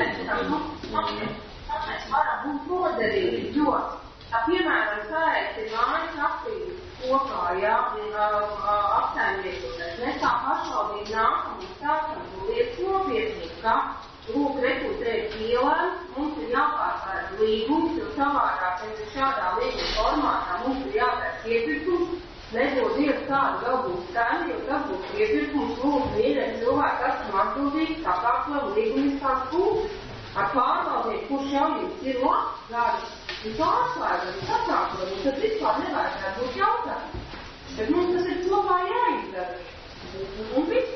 varam būt noderīgi, jo, piemēram, saēst ir mājas aktīvi kopā, jā, apsaimniekoties. Mēs tā pašvaldība nākam un sākam to lietas nopietnīgi, ka lūk rekrutēt ielēm, mums ir jāpārpārd līgums, jo savādāk mēs ir šādā līguma formātā, mums ir jāpērk iepirkums, nedod Dievs kādu vēl būs cenu, jo tas būs iepirkums, lūk, mīļais cilvēki, esam atbildīgi, kā kāplam līgumiskās puses. Ar pārvaldnieku, kurš jau jums ir labs, gādus, un pārslēgam, sakārtojam, un tad vispār nevajadzētu būt jautājums. Bet mums tas ir kopā jāizdara. Un viss.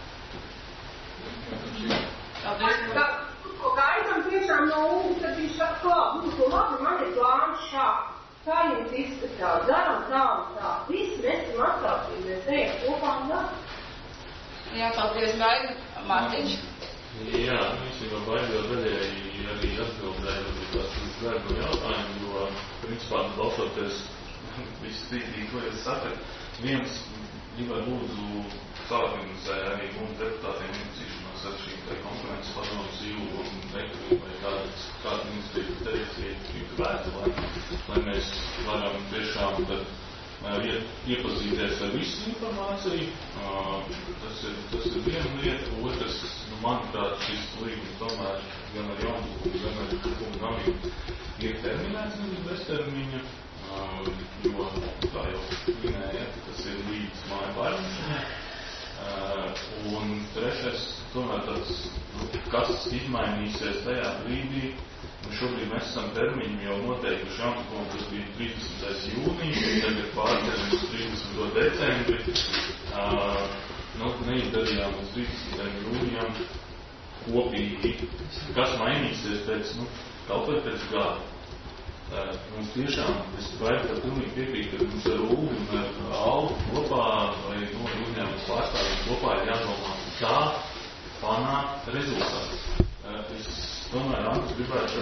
Ko gaidām tiešām no Ūgas, tad viņš saka, klāt, būtu labi, man ir plāns šāds. Kā jums izskatās? Daram tā un tā. Visi mēs esam atsākīgi, mēs ejam kopā un daram. Jā, paldies, Daiga. Mārtiņš. Jā, īstenībā baigā daļēji arī atbildēju uz darbu jautājumu, jo, principā, balsoties visu tīklīgi, ko jūs sakat, viens gribētu lūdzu sāorganizē arī mūsu deputātiem incīšanos ar šīm te konferences padomus jūlu un rektorību vai kādu ministriju terīciju vērtu, lai mēs varam tiešām tad iepazīties ar visu informāciju. Tas ir viena lieta. Otrs, manuprāt, šis līgums tomēr gan ar Jaunpilsnu, gan ar Kukumu namiem ir terminēts nevis beztermiņa, jo tā jau minēja, tas ir līdz māju pārņemšanai. Un trešais, tomēr tāds, kas izmainīsies tajā brīdī. Šobrīd mēs esam termiņu jau noteikuši Jaunpilsnē, tas bija 30. jūnijas, tagad pārtermiņš 30. decembri. Neizdarījām līdz 30. jūnijam kopīgi, kas mainīsies pēc, kaut vai pēc gada. Mums tiešām, es vairāk pilnīgi piekrītu, ka mums ar Ulu un ar Alvu kopā vai uzņēmumus pārstāvjiem kopā ir jādomā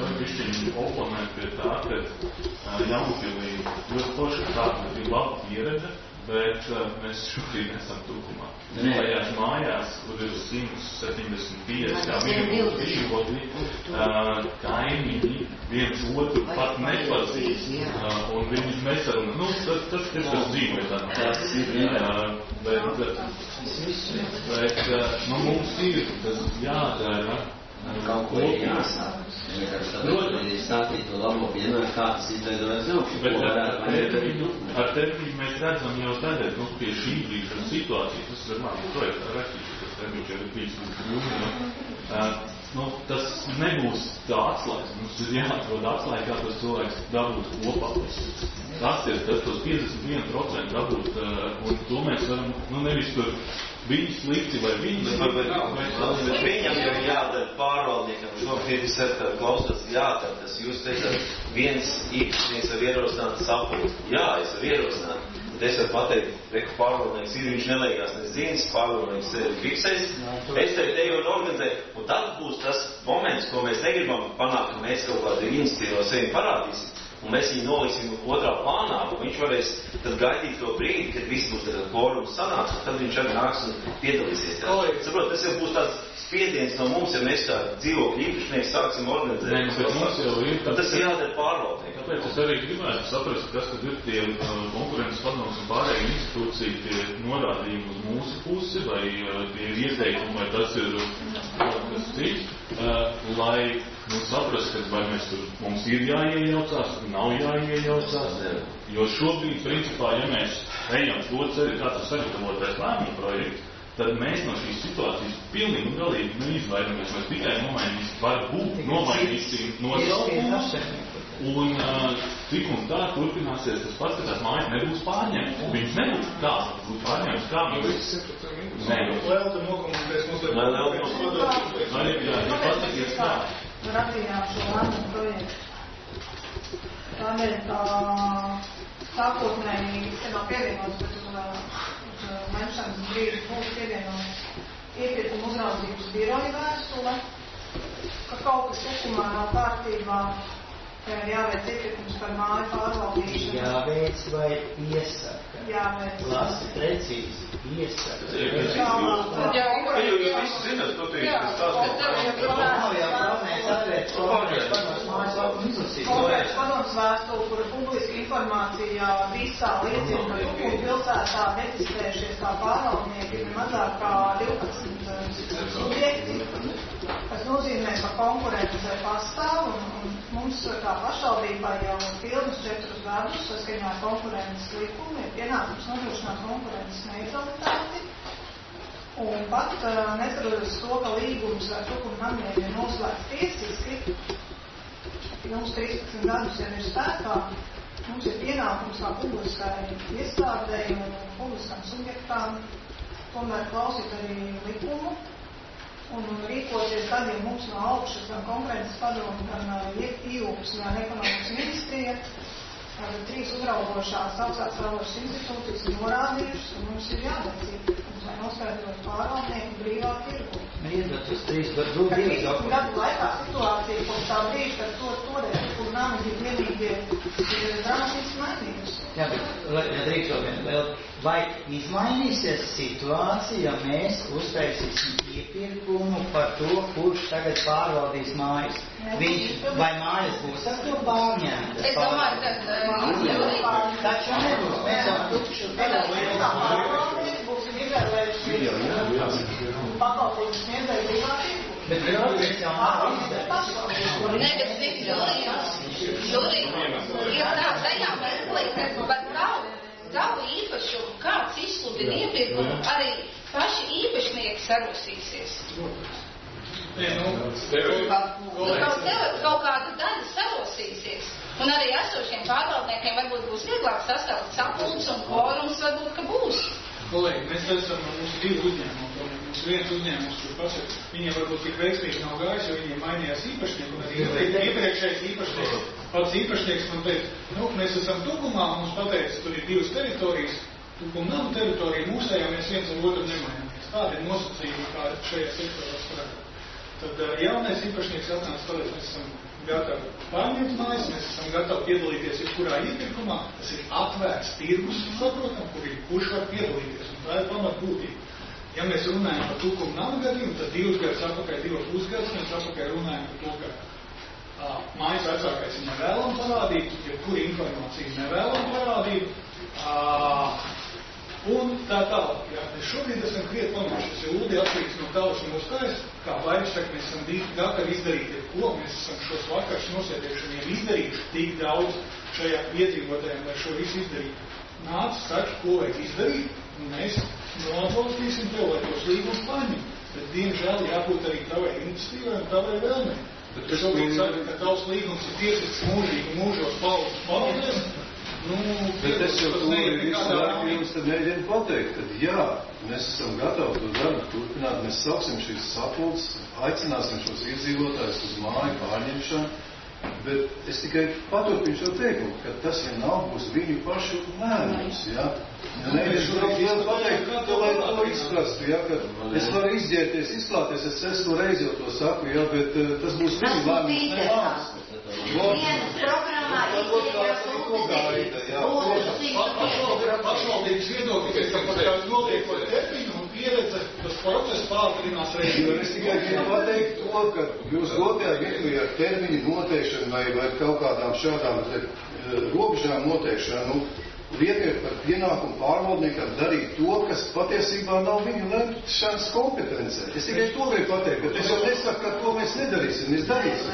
var bišķiņu oponēt pie tā, ka Jaunpilī ļoti forši tāda ir laba pieredze, bet mēs šobrīd esam Tukumā. Tajās mājās, kur ir 175, kā minimum dzīvoti, kaimiņi viens otru pat nepazīst, un viņi nesarunā. Nu, tas ir tas dzīvoja bet mums ir tas jādara. Kaut ko ir jāsāk. Vienkārši sākīt to labo pienāju, kā tas izveidojas zilkšu. Bet ar termiņu mēs redzam jau tagad, pie šī brīža situācija, tas ir mani projektā rakstīts, tas termiņš ir bijis līdz jūnijam. Tas nebūs tā atslēgas. Mums ir jāatrod atslēga, kā tas cilvēks dabūt kopā. Tas ir tos 51% dabūt, un to mēs varam, nevis tur viņi slikti vai viņi Bet viņam jau jādara pārvaldniekam. Šobrīd es klausos, jādara tas. Jūs teicat, viens īpašnieks var ierosināt sapulci. Jā, es varu ierosināt. Bet es varu pateikt, reku pārvaldnieks ir, viņš neliekās nezins, pārvaldnieks sevi fiksēs. Es tevi te jau organizēju. Un tad būs tas moments, ko mēs negribam panākt, ka mēs kaut kādu iniciatīvu sevi parādīsim. Un mēs viņu noliksim otrā plānā, un viņš varēs tad gaidīt to brīdi, kad viss būs kvorums sanāks, un tad viņš arī nāks un piedalīsies. Saprot, tas jau būs tāds spiediens no mums, ja mēs kā dzīvokļu īpašnieki sāksim organizēt. Tas ir jādara pārvaldnieki. Tāpēc es arī gribētu saprast, kas tad ir tie konkurences padomus un pārējie institūcija, tie norādījumi uz mūsu pusi, vai tie ir ieteikumi, vai tas ir kas cits, lai saprast, ka vai mums ir jāiejaucās, nav jāiejaucās. Jo šobrīd, principā, ja mēs ejam to ceļu, kāds ir sagatavotais lēmumu projekts, tad mēs no šīs situācijas pilnīgi un galīgi neizvairamies. Mēs tikai nomainīsim nosaukumus, un tik un tā turpināsies tas pats, ka tās mājas nebūs pārņemtas. Viņas nebūs kā būs pārņemtas, kā mēs Lelta nokomentēs pasakies kā. Rakījām šo lēmumu projektu. Tādēļ, ka sākotnēji nav pievienots, bet uz lemšanas brīdi būs pievienots iepirkuma uzraudzības biroja vēstule, ka kaut kas Tukumā nav kārtībā, ka ir jāveic iepirkums par māju pārvaldīšanu. Jāveic vai iesaka? Jāveic. Lasi precīzi. Iesaka. Jūs visi zināt, ko te ir Konkrēts padoms vēstuli, kura publiska informācija visā liecina, ka Tukuma pilsētā reģistrējušies kā pārvaldnieki ir mazāk kā 12 subjekti, kas nozīmē, ka konkurence pastāv, un mums kā pašvaldībai jau pilnus 4 gadus saskaņā ar konkurences likumu ir pienākums nodrošināt konkurences neutralitāti. Un pat neskatoties to, ka līgums ar Tukuma namiem ir noslēgts tiesiski, mums 13 gadus jau ir spēkā, mums ir pienākums kā publiskai iestādei un publiskam subjektām tomēr klausīt arī likumu un rīkoties tad, ja mums no augšas gan konkurences padomu, gan iejūpas, gan ekonomikas ministrija, 3 uzraugošās augstās valsts institūcijas ir norādījušas, un mums ir jāveic lai noskaidrot pārvaldnieku brīvā tirgu. Iedot uz 3 gadu laikā situācija kopš tā brīža, kad toreiz, kur nami ir vienīgie, ir dramatiski mainījusi. Jā, bet drīkst vēl, vai izmainīsies situācija, ja mēs uztaisīsim iepirkumu par to, kurš tagad pārvaldīs mājas? Vai mājas būs ar to pārņemtas? Es domāju, ka taču nebūs. Mēs jau tukšu pakalpojumu sniedzēju brīvā tirgu. Bet mēs jau nav izdarīt. Ne, bet cik Žurī, ir tā tajā mirklī, kad par tavu īpašumu kāds izsludina iepirkumu, arī paši īpašnieki sarosīsies. Kaut kāda daļa sarosīsies. Un arī esošiem pārvaldniekiem varbūt būs vieglāk sastāvot sapulcs un kvorums varbūt, ka būs. Kolēģi, mēs esam mums 2 uzņēmumi. Mums viens uzņēmums, kur pasaka, viņiem varbūt tik veiksmīgi nav gājis, jo viņiem mainījās īpašnieki. Un arī iepriekšējais īpašnieks, pats īpašnieks man teica, mēs esam Tukumā, mums pateica, tur ir 2 teritorijas, Tukuma nav teritorija, mūsējā mēs viens ar otru nemaināmies. Tāda ir nosacījuma, kā šajā sektorā strādā. Tad jaunais īpašnieks atnāca pateikt, mēs esam gatavi pārņemt mājas, mēs esam gatavi piedalīties jebkurā iepirkumā, tas ir atvērts tirgus, saprotam, kurš var piedalīties, un tā ir pamatbūtība. Ja mēs runājam par Tukuma nama gadījumu, tad 2 gadus atpakaļ, 2,5 gadus mēs atpakaļ runājam par to, ka mājas vecākais ir nevēlam parādīt, jebkura informācija nevēlam parādīt, un tā tālāk. Jā, mēs šobrīd esam krietni pamačus, jo Lūdī atkarīgs no tavas nostājas, kā Vaidis saka, mēs esam gatavi izdarīt jebko, mēs esam šos vakars nosēdēšaniem izdarījuši tik daudz šajā iedzīvotājiem, lai šo visu izdarītu. Nāc, saki, ko vajag izdarīt, un mēs atbalstīsim tev, lai tos līgumus paņem. Bet, diemžēl, jābūt arī tavai iniciatīvai un tavai vēlmei. Bet šobrīd saka, ka tavs līgums ir tiesisks mūžīgi, mūžos paudzes. Bet es jau to visu laiku jums tad mēģinu pateikt, ka jā, mēs esam gatavi to darbu turpināt, mēs sauksim šīs sapulces, aicināsim šos iedzīvotājus uz māju pārņemšanu, bet es tikai paturpinu šo teikumu, ka tas vienalga būs viņu pašu lēmums, jā. Nē, es varu pateikt, ka lai to izprastu, jā, ka es varu izģērties, izklāties, es esmu reizi jau to saku, jā, bet tas būs viņu lēmums, ne mans. Vienas programmā pašvaldības viedokļi, ka pat kā noliekot termiņu un pieredze, tas process pātrinās reizi. Es tikai gribu pateikt to, ka jūs dotajā mirklī ar termiņu noteikšanu vai kaut kādām šādām robežām noteikšanu, lietiet par pienākumu pārvaldniekam darīt to, kas patiesībā nav viņu lemšanas kompetencē. Es tikai to gribu pateikt, bet es jau nesaku, ka to mēs nedarīsim, mēs darīsim.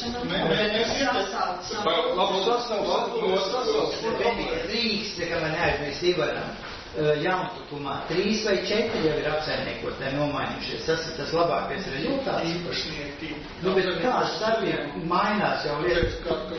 Rīgas, kā man neaizmirst Ivaram, Jauntukumā 3 vai 4 jau ir apsaimniekotē nomainījušies. Tas ir tas labākais rezultāts. Īpašnieki. Bet kāds darbiem mainās jau lietas?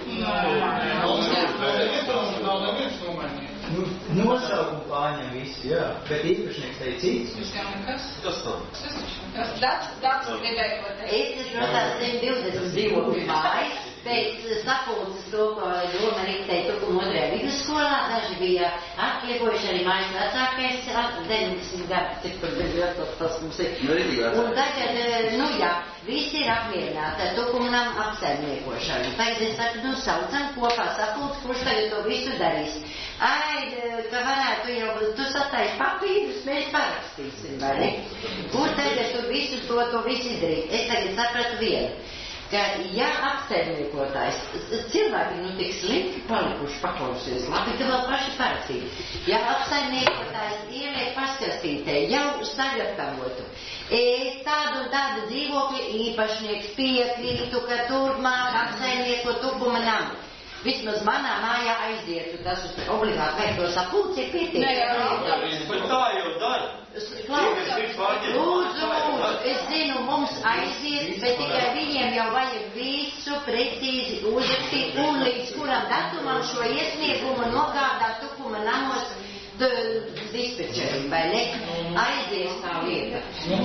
Nav neviens nomainījies. Nosaukumu pārņem visi, jā. Bet īpašnieks teica cits. Jūs jau nekas? Kas tam? Dats gribēja ko teikt. Es esmu no tās 120 dzīvokļu mājas, pēc sapulces to, ko doma riktēja Tukuma 2. vidusskolā, daži bija atliekojuši arī mājas vecākais 90 gadu, cik tur bija tas mums ir. Un tagad, visi ir apmierināti ar Tukuma nama apsaimniekošanu. Tagad es saku, saucam kopā sapulces, kurš tagad to visu darīs. Ka varētu jau, tu satāji papīrus, mēs parakstīsim, vai ne? Kur tagad tu visu to visu izdarīt? Es tagad sapratu vienu, ka ja apsaimniekotājs, cilvēki tik slinki palikuši paklausies, labi, ka vēl paši parakstīt. Ja apsaimniekotājs ieliek paskastītē, jau sagatavotu, tādu un tādu dzīvokļu īpašnieks piekrītu, ka turpmāk apsaimnieko Tukuma namu. Vismaz manā mājā aizietu, tas uz obligāti vajag to sapulci ir pietiekami. Bet tā jau dara. Lūdzu, es zinu, mums aiziet, bet tikai viņiem jau vajag visu precīzi uzrakstīt un līdz kuram datumam šo iesniegumu nogādāt Tukuma namos dispečerim, vai ne? Aizies tā lieta.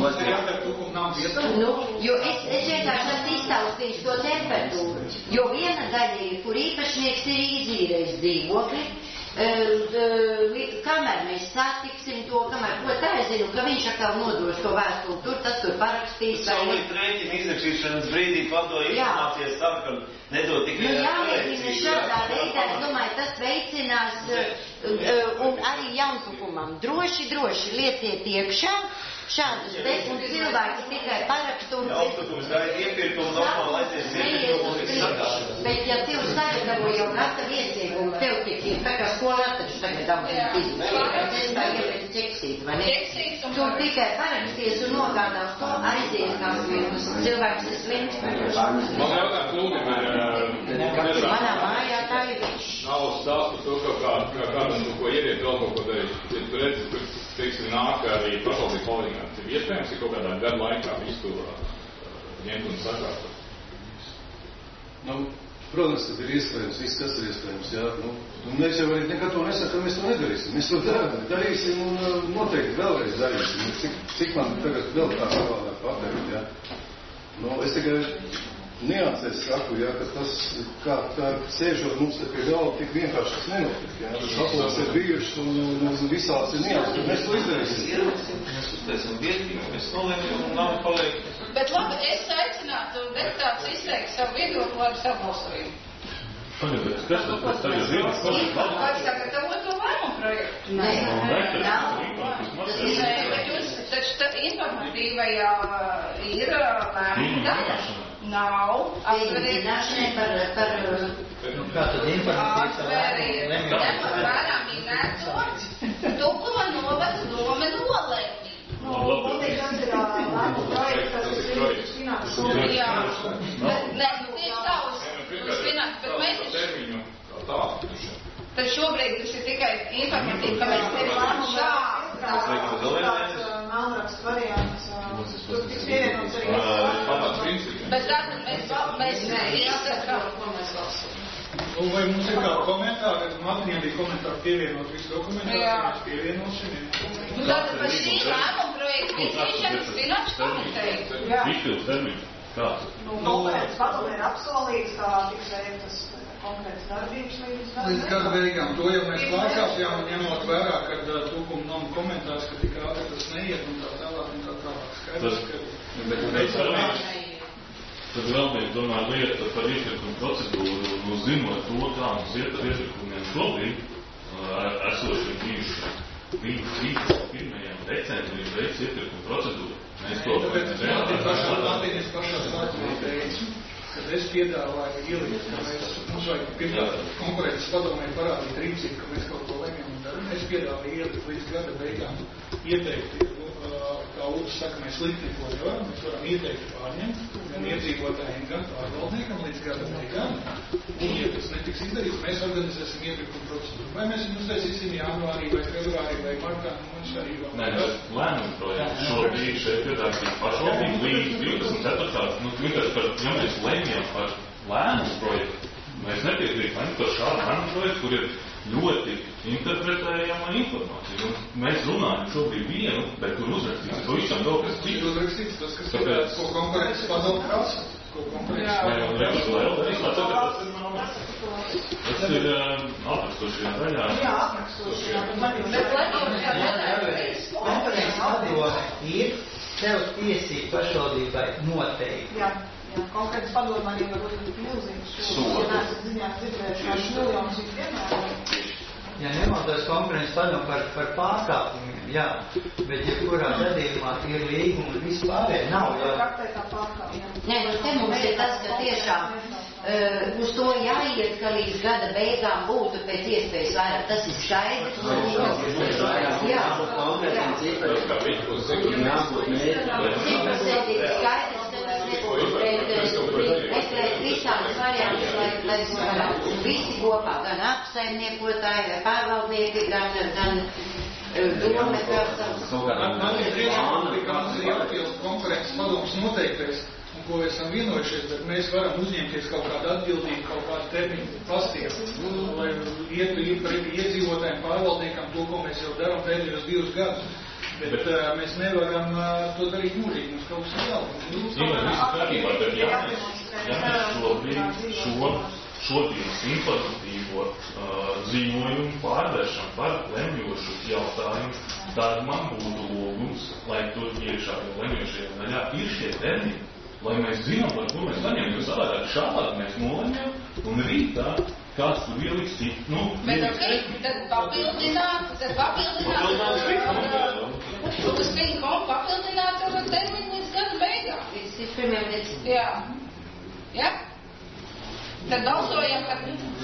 Jo es vienkārši esmu iztaustījuši to temperatūru, jo viena daļa ir, kur īpašnieks ir izīrējis dzīvokli, kamēr mēs satiksim to, kamēr, ko tā es zinu, ka viņš atkal nodos to vēstuli tur, tas tur parakstīs. Solīt rēķinu izrakstīšanas brīdī padoja informācijas saka, ka nedod tikai jāmēģina šādā veidā, es domāju, tas veicinās un arī Jauntukumam. Droši lieciet iekšā šādus te, un cilvēki tikai parakstu un... Jauntukums gaida iepirkumu normāli aizies iepirkumu, kas sagādā. Bet ja tev sagatavo jau gatavu iesniegumu, tev tik ir, tā kā skolā taču tagad daudz izmēģināt. Es tā ieliec ķeksīt, vai ne? Tu tikai paraksties un nogādās to aizies, kā slims. Cilvēks ir slims. Man jautājums Lūdim ir... Manā mājā tā ir viņš. Nav stāstu to, kā kādam to, ko ieriet vēl kaut ko darīt. Ja tu redzi, ka, teiksim, nāk arī pašvaldības palīdzināt, ir iespējams, ka kaut kādā gadu laikā visu to ņemt un sakārtot. Protams, ka ir iespējams, viss, kas ir iespējams, jā. Mēs jau arī nekad to nesakām, ka mēs to nedarīsim. Mēs to darīsim un noteikti vēlreiz darīsim. Cik man tagad vēl tā savādāk pateikt, jā. Es tikai niansēs saku, jā, ka tas, kā sēžot mums te pie galva, tik vienkārši tas nenotiek, jā. Tas sapulces ir bijušas un visās ir nianses, bet mēs to izdarīsim. uztaisam vietiņu, mēs nolēmjam un nav paliek. Bet labi, es aicinātu deputātus izteikt savu viedokli ar savu balsojumu. Pagaidiet, kas tas tagad ir? Kāds sagatavot to lēmumu projektu? Nē, bet jūs taču informatīvajā ir lēmumu daļa. Nav. Zināšanai par... Kā tad informatīvā lēmumu? Ņemot vērā minēto, Tukuma novada doma nolēma. Tas ir lēmumu projekts, tas ir finanses. Jā. Nē, tieši tā uz finanses, bet mēs termiņu tā. Tad šobrīd tas ir tikai informatīvi, ka mēs tevi lēmumu Melnrakstu variants. Tur tiks pievienots arī. Bet tātad mēs izsakām, ko mēs balsojam. Vai mums ir kādi komentāri? Matniem bija komentāri pievienot visu dokumentāciju, mēs pievienosim. Tātad par šī lēmuma projekta izvīšanas finanšu komiteju. Izpildus termiņu. Kāds? Konferences padomē ir apsolīts, kā tiks veiktas konkrētas darbības līdz gada beigām. To jau mēs pārkāpjām un ņemot vērā, kad Tukuma nav komentārs, ka tik ātri tas neiet un tā tālāk un tā tālāk. Skaidrs, ka tad vēl viena tomēr lieta par iepirkumu procedūru, zinot to, kā mums iet ar iepirkumiem šobrīd, esošiem bijušiem. 31. decembrī veids iepirkumu procedūru. Mēs to kad es piedāvāju ielikt, ka mums vajag pirmkārt konkurences padomē parādīt rīcību, ka mēs kaut ko lemjam un daram. Es piedāvāju ielikt līdz gada beigām ieteikt, kā Lūdzu saka, mēs likt neko nevaram, mēs varam ieteikt pārņemt gan iedzīvotājiem, gan pārvaldniekam līdz gada beigām. Un, ja tas netiks izdarīts, mēs organizēsim iepirkumu procedūru. Vai mēs viņu uztaisīsim janvārī, vai februārī, vai martā, mums arī vēl. Nē, lēmumu projektu šobrīd šeit piedāvāt pašvaldību līdz 24. Vienkārši par, ja mēs lemjam par lēmumu projektu, mēs nepiekrītam par šādu lēmumu projektu, kur ir ļoti interpretējama informācija. Un mēs runājam šobrīd vienu, bet tur uzrakstīts pavisam kaut kas cits. Uzrakstīts tas, kas ir, ko konkurences padomu prasa. Tas ir aprakstošajā daļā. Jā, aprakstošajā. Konkurences padome ir tev tiesība pašvaldībai noteikti. Jā, konkurences padomā jau var būt milzīgs šobrīd. Ja neesat ziņās dzirdējuši, kāds miljonus ir vienmēr. Ja nemaldos konkurences padomu par pārkāpumiem, jā, bet jebkurā gadījumā ir līguma un vispārēj nav jau. Nē, te mums ir tas, ka tiešām uz to jāiet, ka līdz gada beigām būtu pēc iespējas vairāk. Tas ir skaidrs. Jā. Meklēt visādas variantus, lai visi kopā, gan apsaimniekotāji, vai pārvaldnieki, gan doma, Man ir priekšlikums, kāds ir jāpilst konkurences padomas noteiktais, un ko esam vienojušies, bet mēs varam uzņemties kaut kādu atbildību, kaut kādu termiņu pastiet, lai ietu iedzīvotājiem pārvaldniekam to, ko mēs jau darām pēdējos 2 gadus. Bet mēs nevaram to darīt mūžīgi, mums kaut kas ir jābūt. Ja mēs šodienas informatīvo ziņojumu pārvēršam par lemjošu jautājumu, tad man būtu lūgums, lai tur iekšā lemjošajā daļā ir šie termiņi, lai mēs zinām, par ko mēs lemjam, jo savādāk šādi mēs nolemjam, un rītā kāds tur ieliks citu, Bet tad papildināt termiņu līdz gada beigām. Jā. Jā? Tad balsojam par...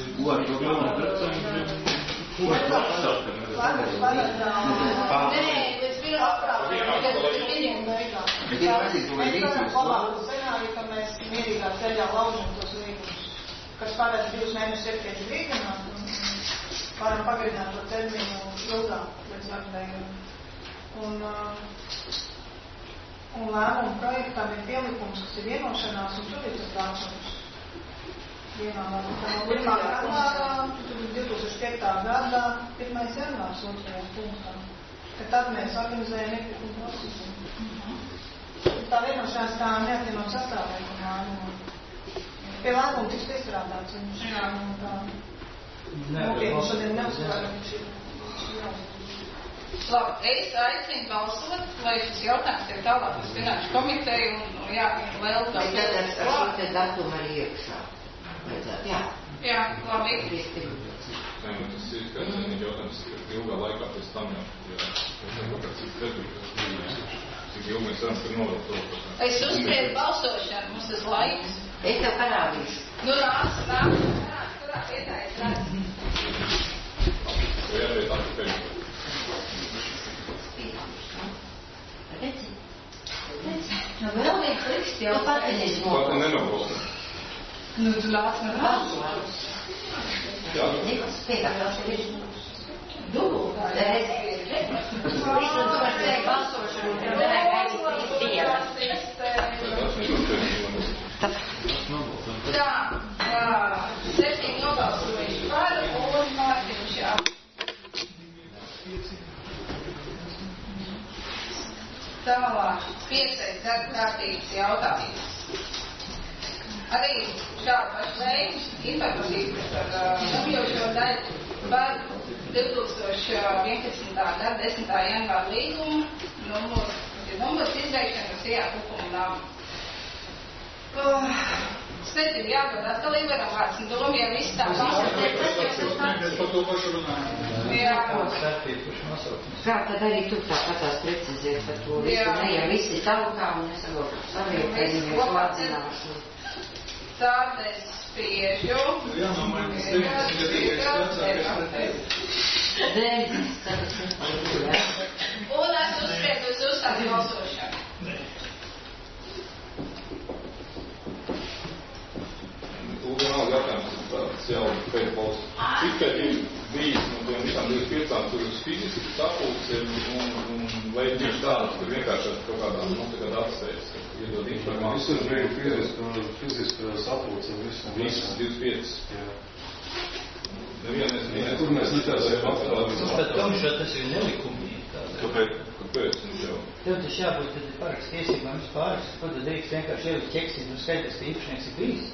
Mēs mierīgā ceļā laužam tos līgumus, kas paredz 2 mēnešus iepriekš brīdināt un varam pagarināt to termiņu ilgāk līdz gada beigām. Un lēmumu projektam ir pielikums, kas ir vienošanās, un tur ir tas datums. Vienā janvārā, 2005. gadā, 1. janvārs 2. punktā. Tad mēs organizējam iepirkumu procesu. Tā vienošanās tā neatņemama sastāvdaļa lēmumu. Pie lēmumu tiks piestrādāts, un tā nopietni šodien neuzsver, ka viņš ir jāuzsver. Labi, es aicinu balsot, lai šis jautājums tiek tālāk uz finanšu komiteju un jāpieņem vēl Tad ar šo te datumu arī iekšā. Jā. Jā, labi. Tas ir jautājums, ka ilgā laikā pēc tam jau, cik ilgi mēs varam tur novilkt to. Es uzspriedu balsošanu, mums tas laiks. Es tev parādīšu. Nu, nāc, kurā vietā es redzu. Vai jāiet atpakaļ? Redzi? Nu, vēl viens likst jau patiņas Pat nenobalsot. Nu, tu nāc man balsot. Jā. Niks, piekāpās ir dubultā. Visam tomēr tiek balsošanu, un tev nevajag gaidīt 3 dienas. Tā, 7 nobalsojuši par un Mārtiņš jā. Tālāk, 5. darba kārtības jautājums. Arī šādu pašu veidu informatīvu par nokļaušo daļu par 2011. gada 10. janvāra līgumu numurs izveikšanu uz Ijā Kukuma namu. Es nezinu, jādod atkal Ivaram vārds, un doma jau viss tā Mēs par to pašu runājam. Jā. Kā tad arī tu tāpatās precizēt par to visu, ne jau visi taukā un es varu savietējumu jau atzināšanu. Tad es spiežu. Jā, no manis 90 vecākais pretēji. Un es uzspriedu uz uzstādi balsošanu. Vienalga jautājums ir tāds jau pēc balsu. Cik tad ir bijis no tiem visām 25, tur uz fiziski sapulces un vai tieši tādas, tur vienkārši kaut kādā, atstējas, iedod informāciju. Visur bija fiziska sapulce visam. Visas 25. Jā. Nevienais. Kur mēs netāsējām apstāties. Bet tomšā tas ir nelikumīgi. Kāpēc? Tev tas jābūt, tad ir paraksts tiesībām vispār, ko tad drīkst vienkārši ielikt ķeksīt un skaidrs, ka īpašnieks ir bijis.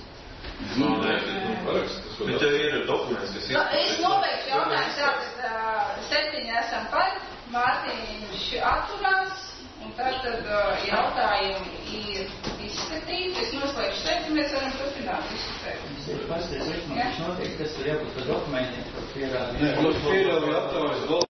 Bet tev ir dokuments, kas ir. Es nobeigšu jautājumu, tātad 7 esam par, Mārtiņš atturās, un tātad jautājumi ir izskatīti. Es noslēgšu 7, mēs varam turpināt diskutēt. Tas ir pasties, viņš notiek, kas tur jābūt par dokumentiem, par pierādījumu. Nē, pieļauj aptaujas